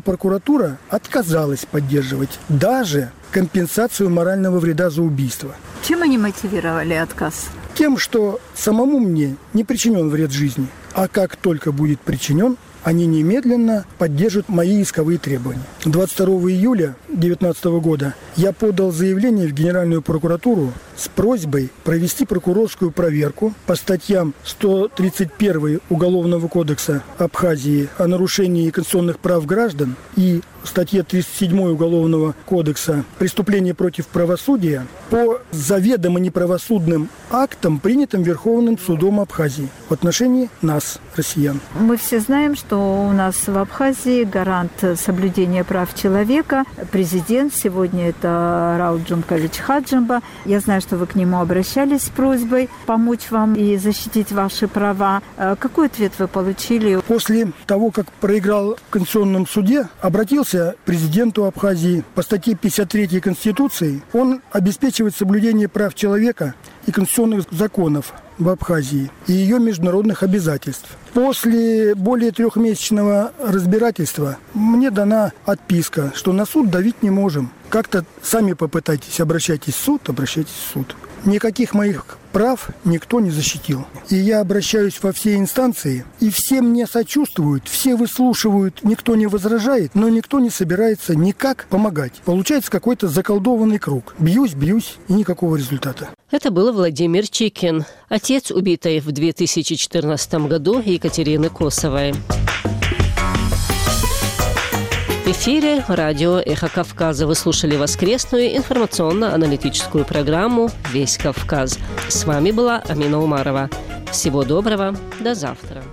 прокуратура отказалась поддерживать даже компенсацию морального вреда за убийство.
Чем они мотивировали отказ?
Тем, что самому мне не причинен вред жизни, а как только будет причинен, они немедленно поддержат мои исковые требования. 22 июля 2019 года я подал заявление в Генеральную прокуратуру с просьбой провести прокурорскую проверку по статьям 131 Уголовного кодекса Абхазии о нарушении конституционных прав граждан и статье 37 Уголовного кодекса «Преступление против правосудия» по заведомо неправосудным актам, принятым Верховным судом Абхазии в отношении нас, россиян.
Мы все знаем, что у нас в Абхазии гарант соблюдения прав человека. Президент сегодня это Рауль Джумкович Хаджимба. Я знаю, что вы к нему обращались с просьбой помочь вам и защитить ваши права. Какой ответ вы получили?
После того, как проиграл в Конституционном суде, обратился к президенту Абхазии по статье 53 Конституции. Он обеспечивает соблюдение прав человека и конституционных законов в Абхазии и ее международных обязательств. После более трехмесячного разбирательства мне дана отписка, что на суд давить не можем. Как-то сами попытайтесь, обращайтесь в суд, обращайтесь в суд. Никаких моих прав никто не защитил. И я обращаюсь во все инстанции, и все мне сочувствуют, все выслушивают, никто не возражает, но никто не собирается никак помогать. Получается какой-то заколдованный круг. Бьюсь, и никакого результата.
Это был Владимир Чикин, отец убитой в 2014 году Екатерины Косовой. В эфире радио «Эхо Кавказа». Вы слушали воскресную информационно-аналитическую программу «Весь Кавказ». С вами была Амина Умарова. Всего доброго, до завтра.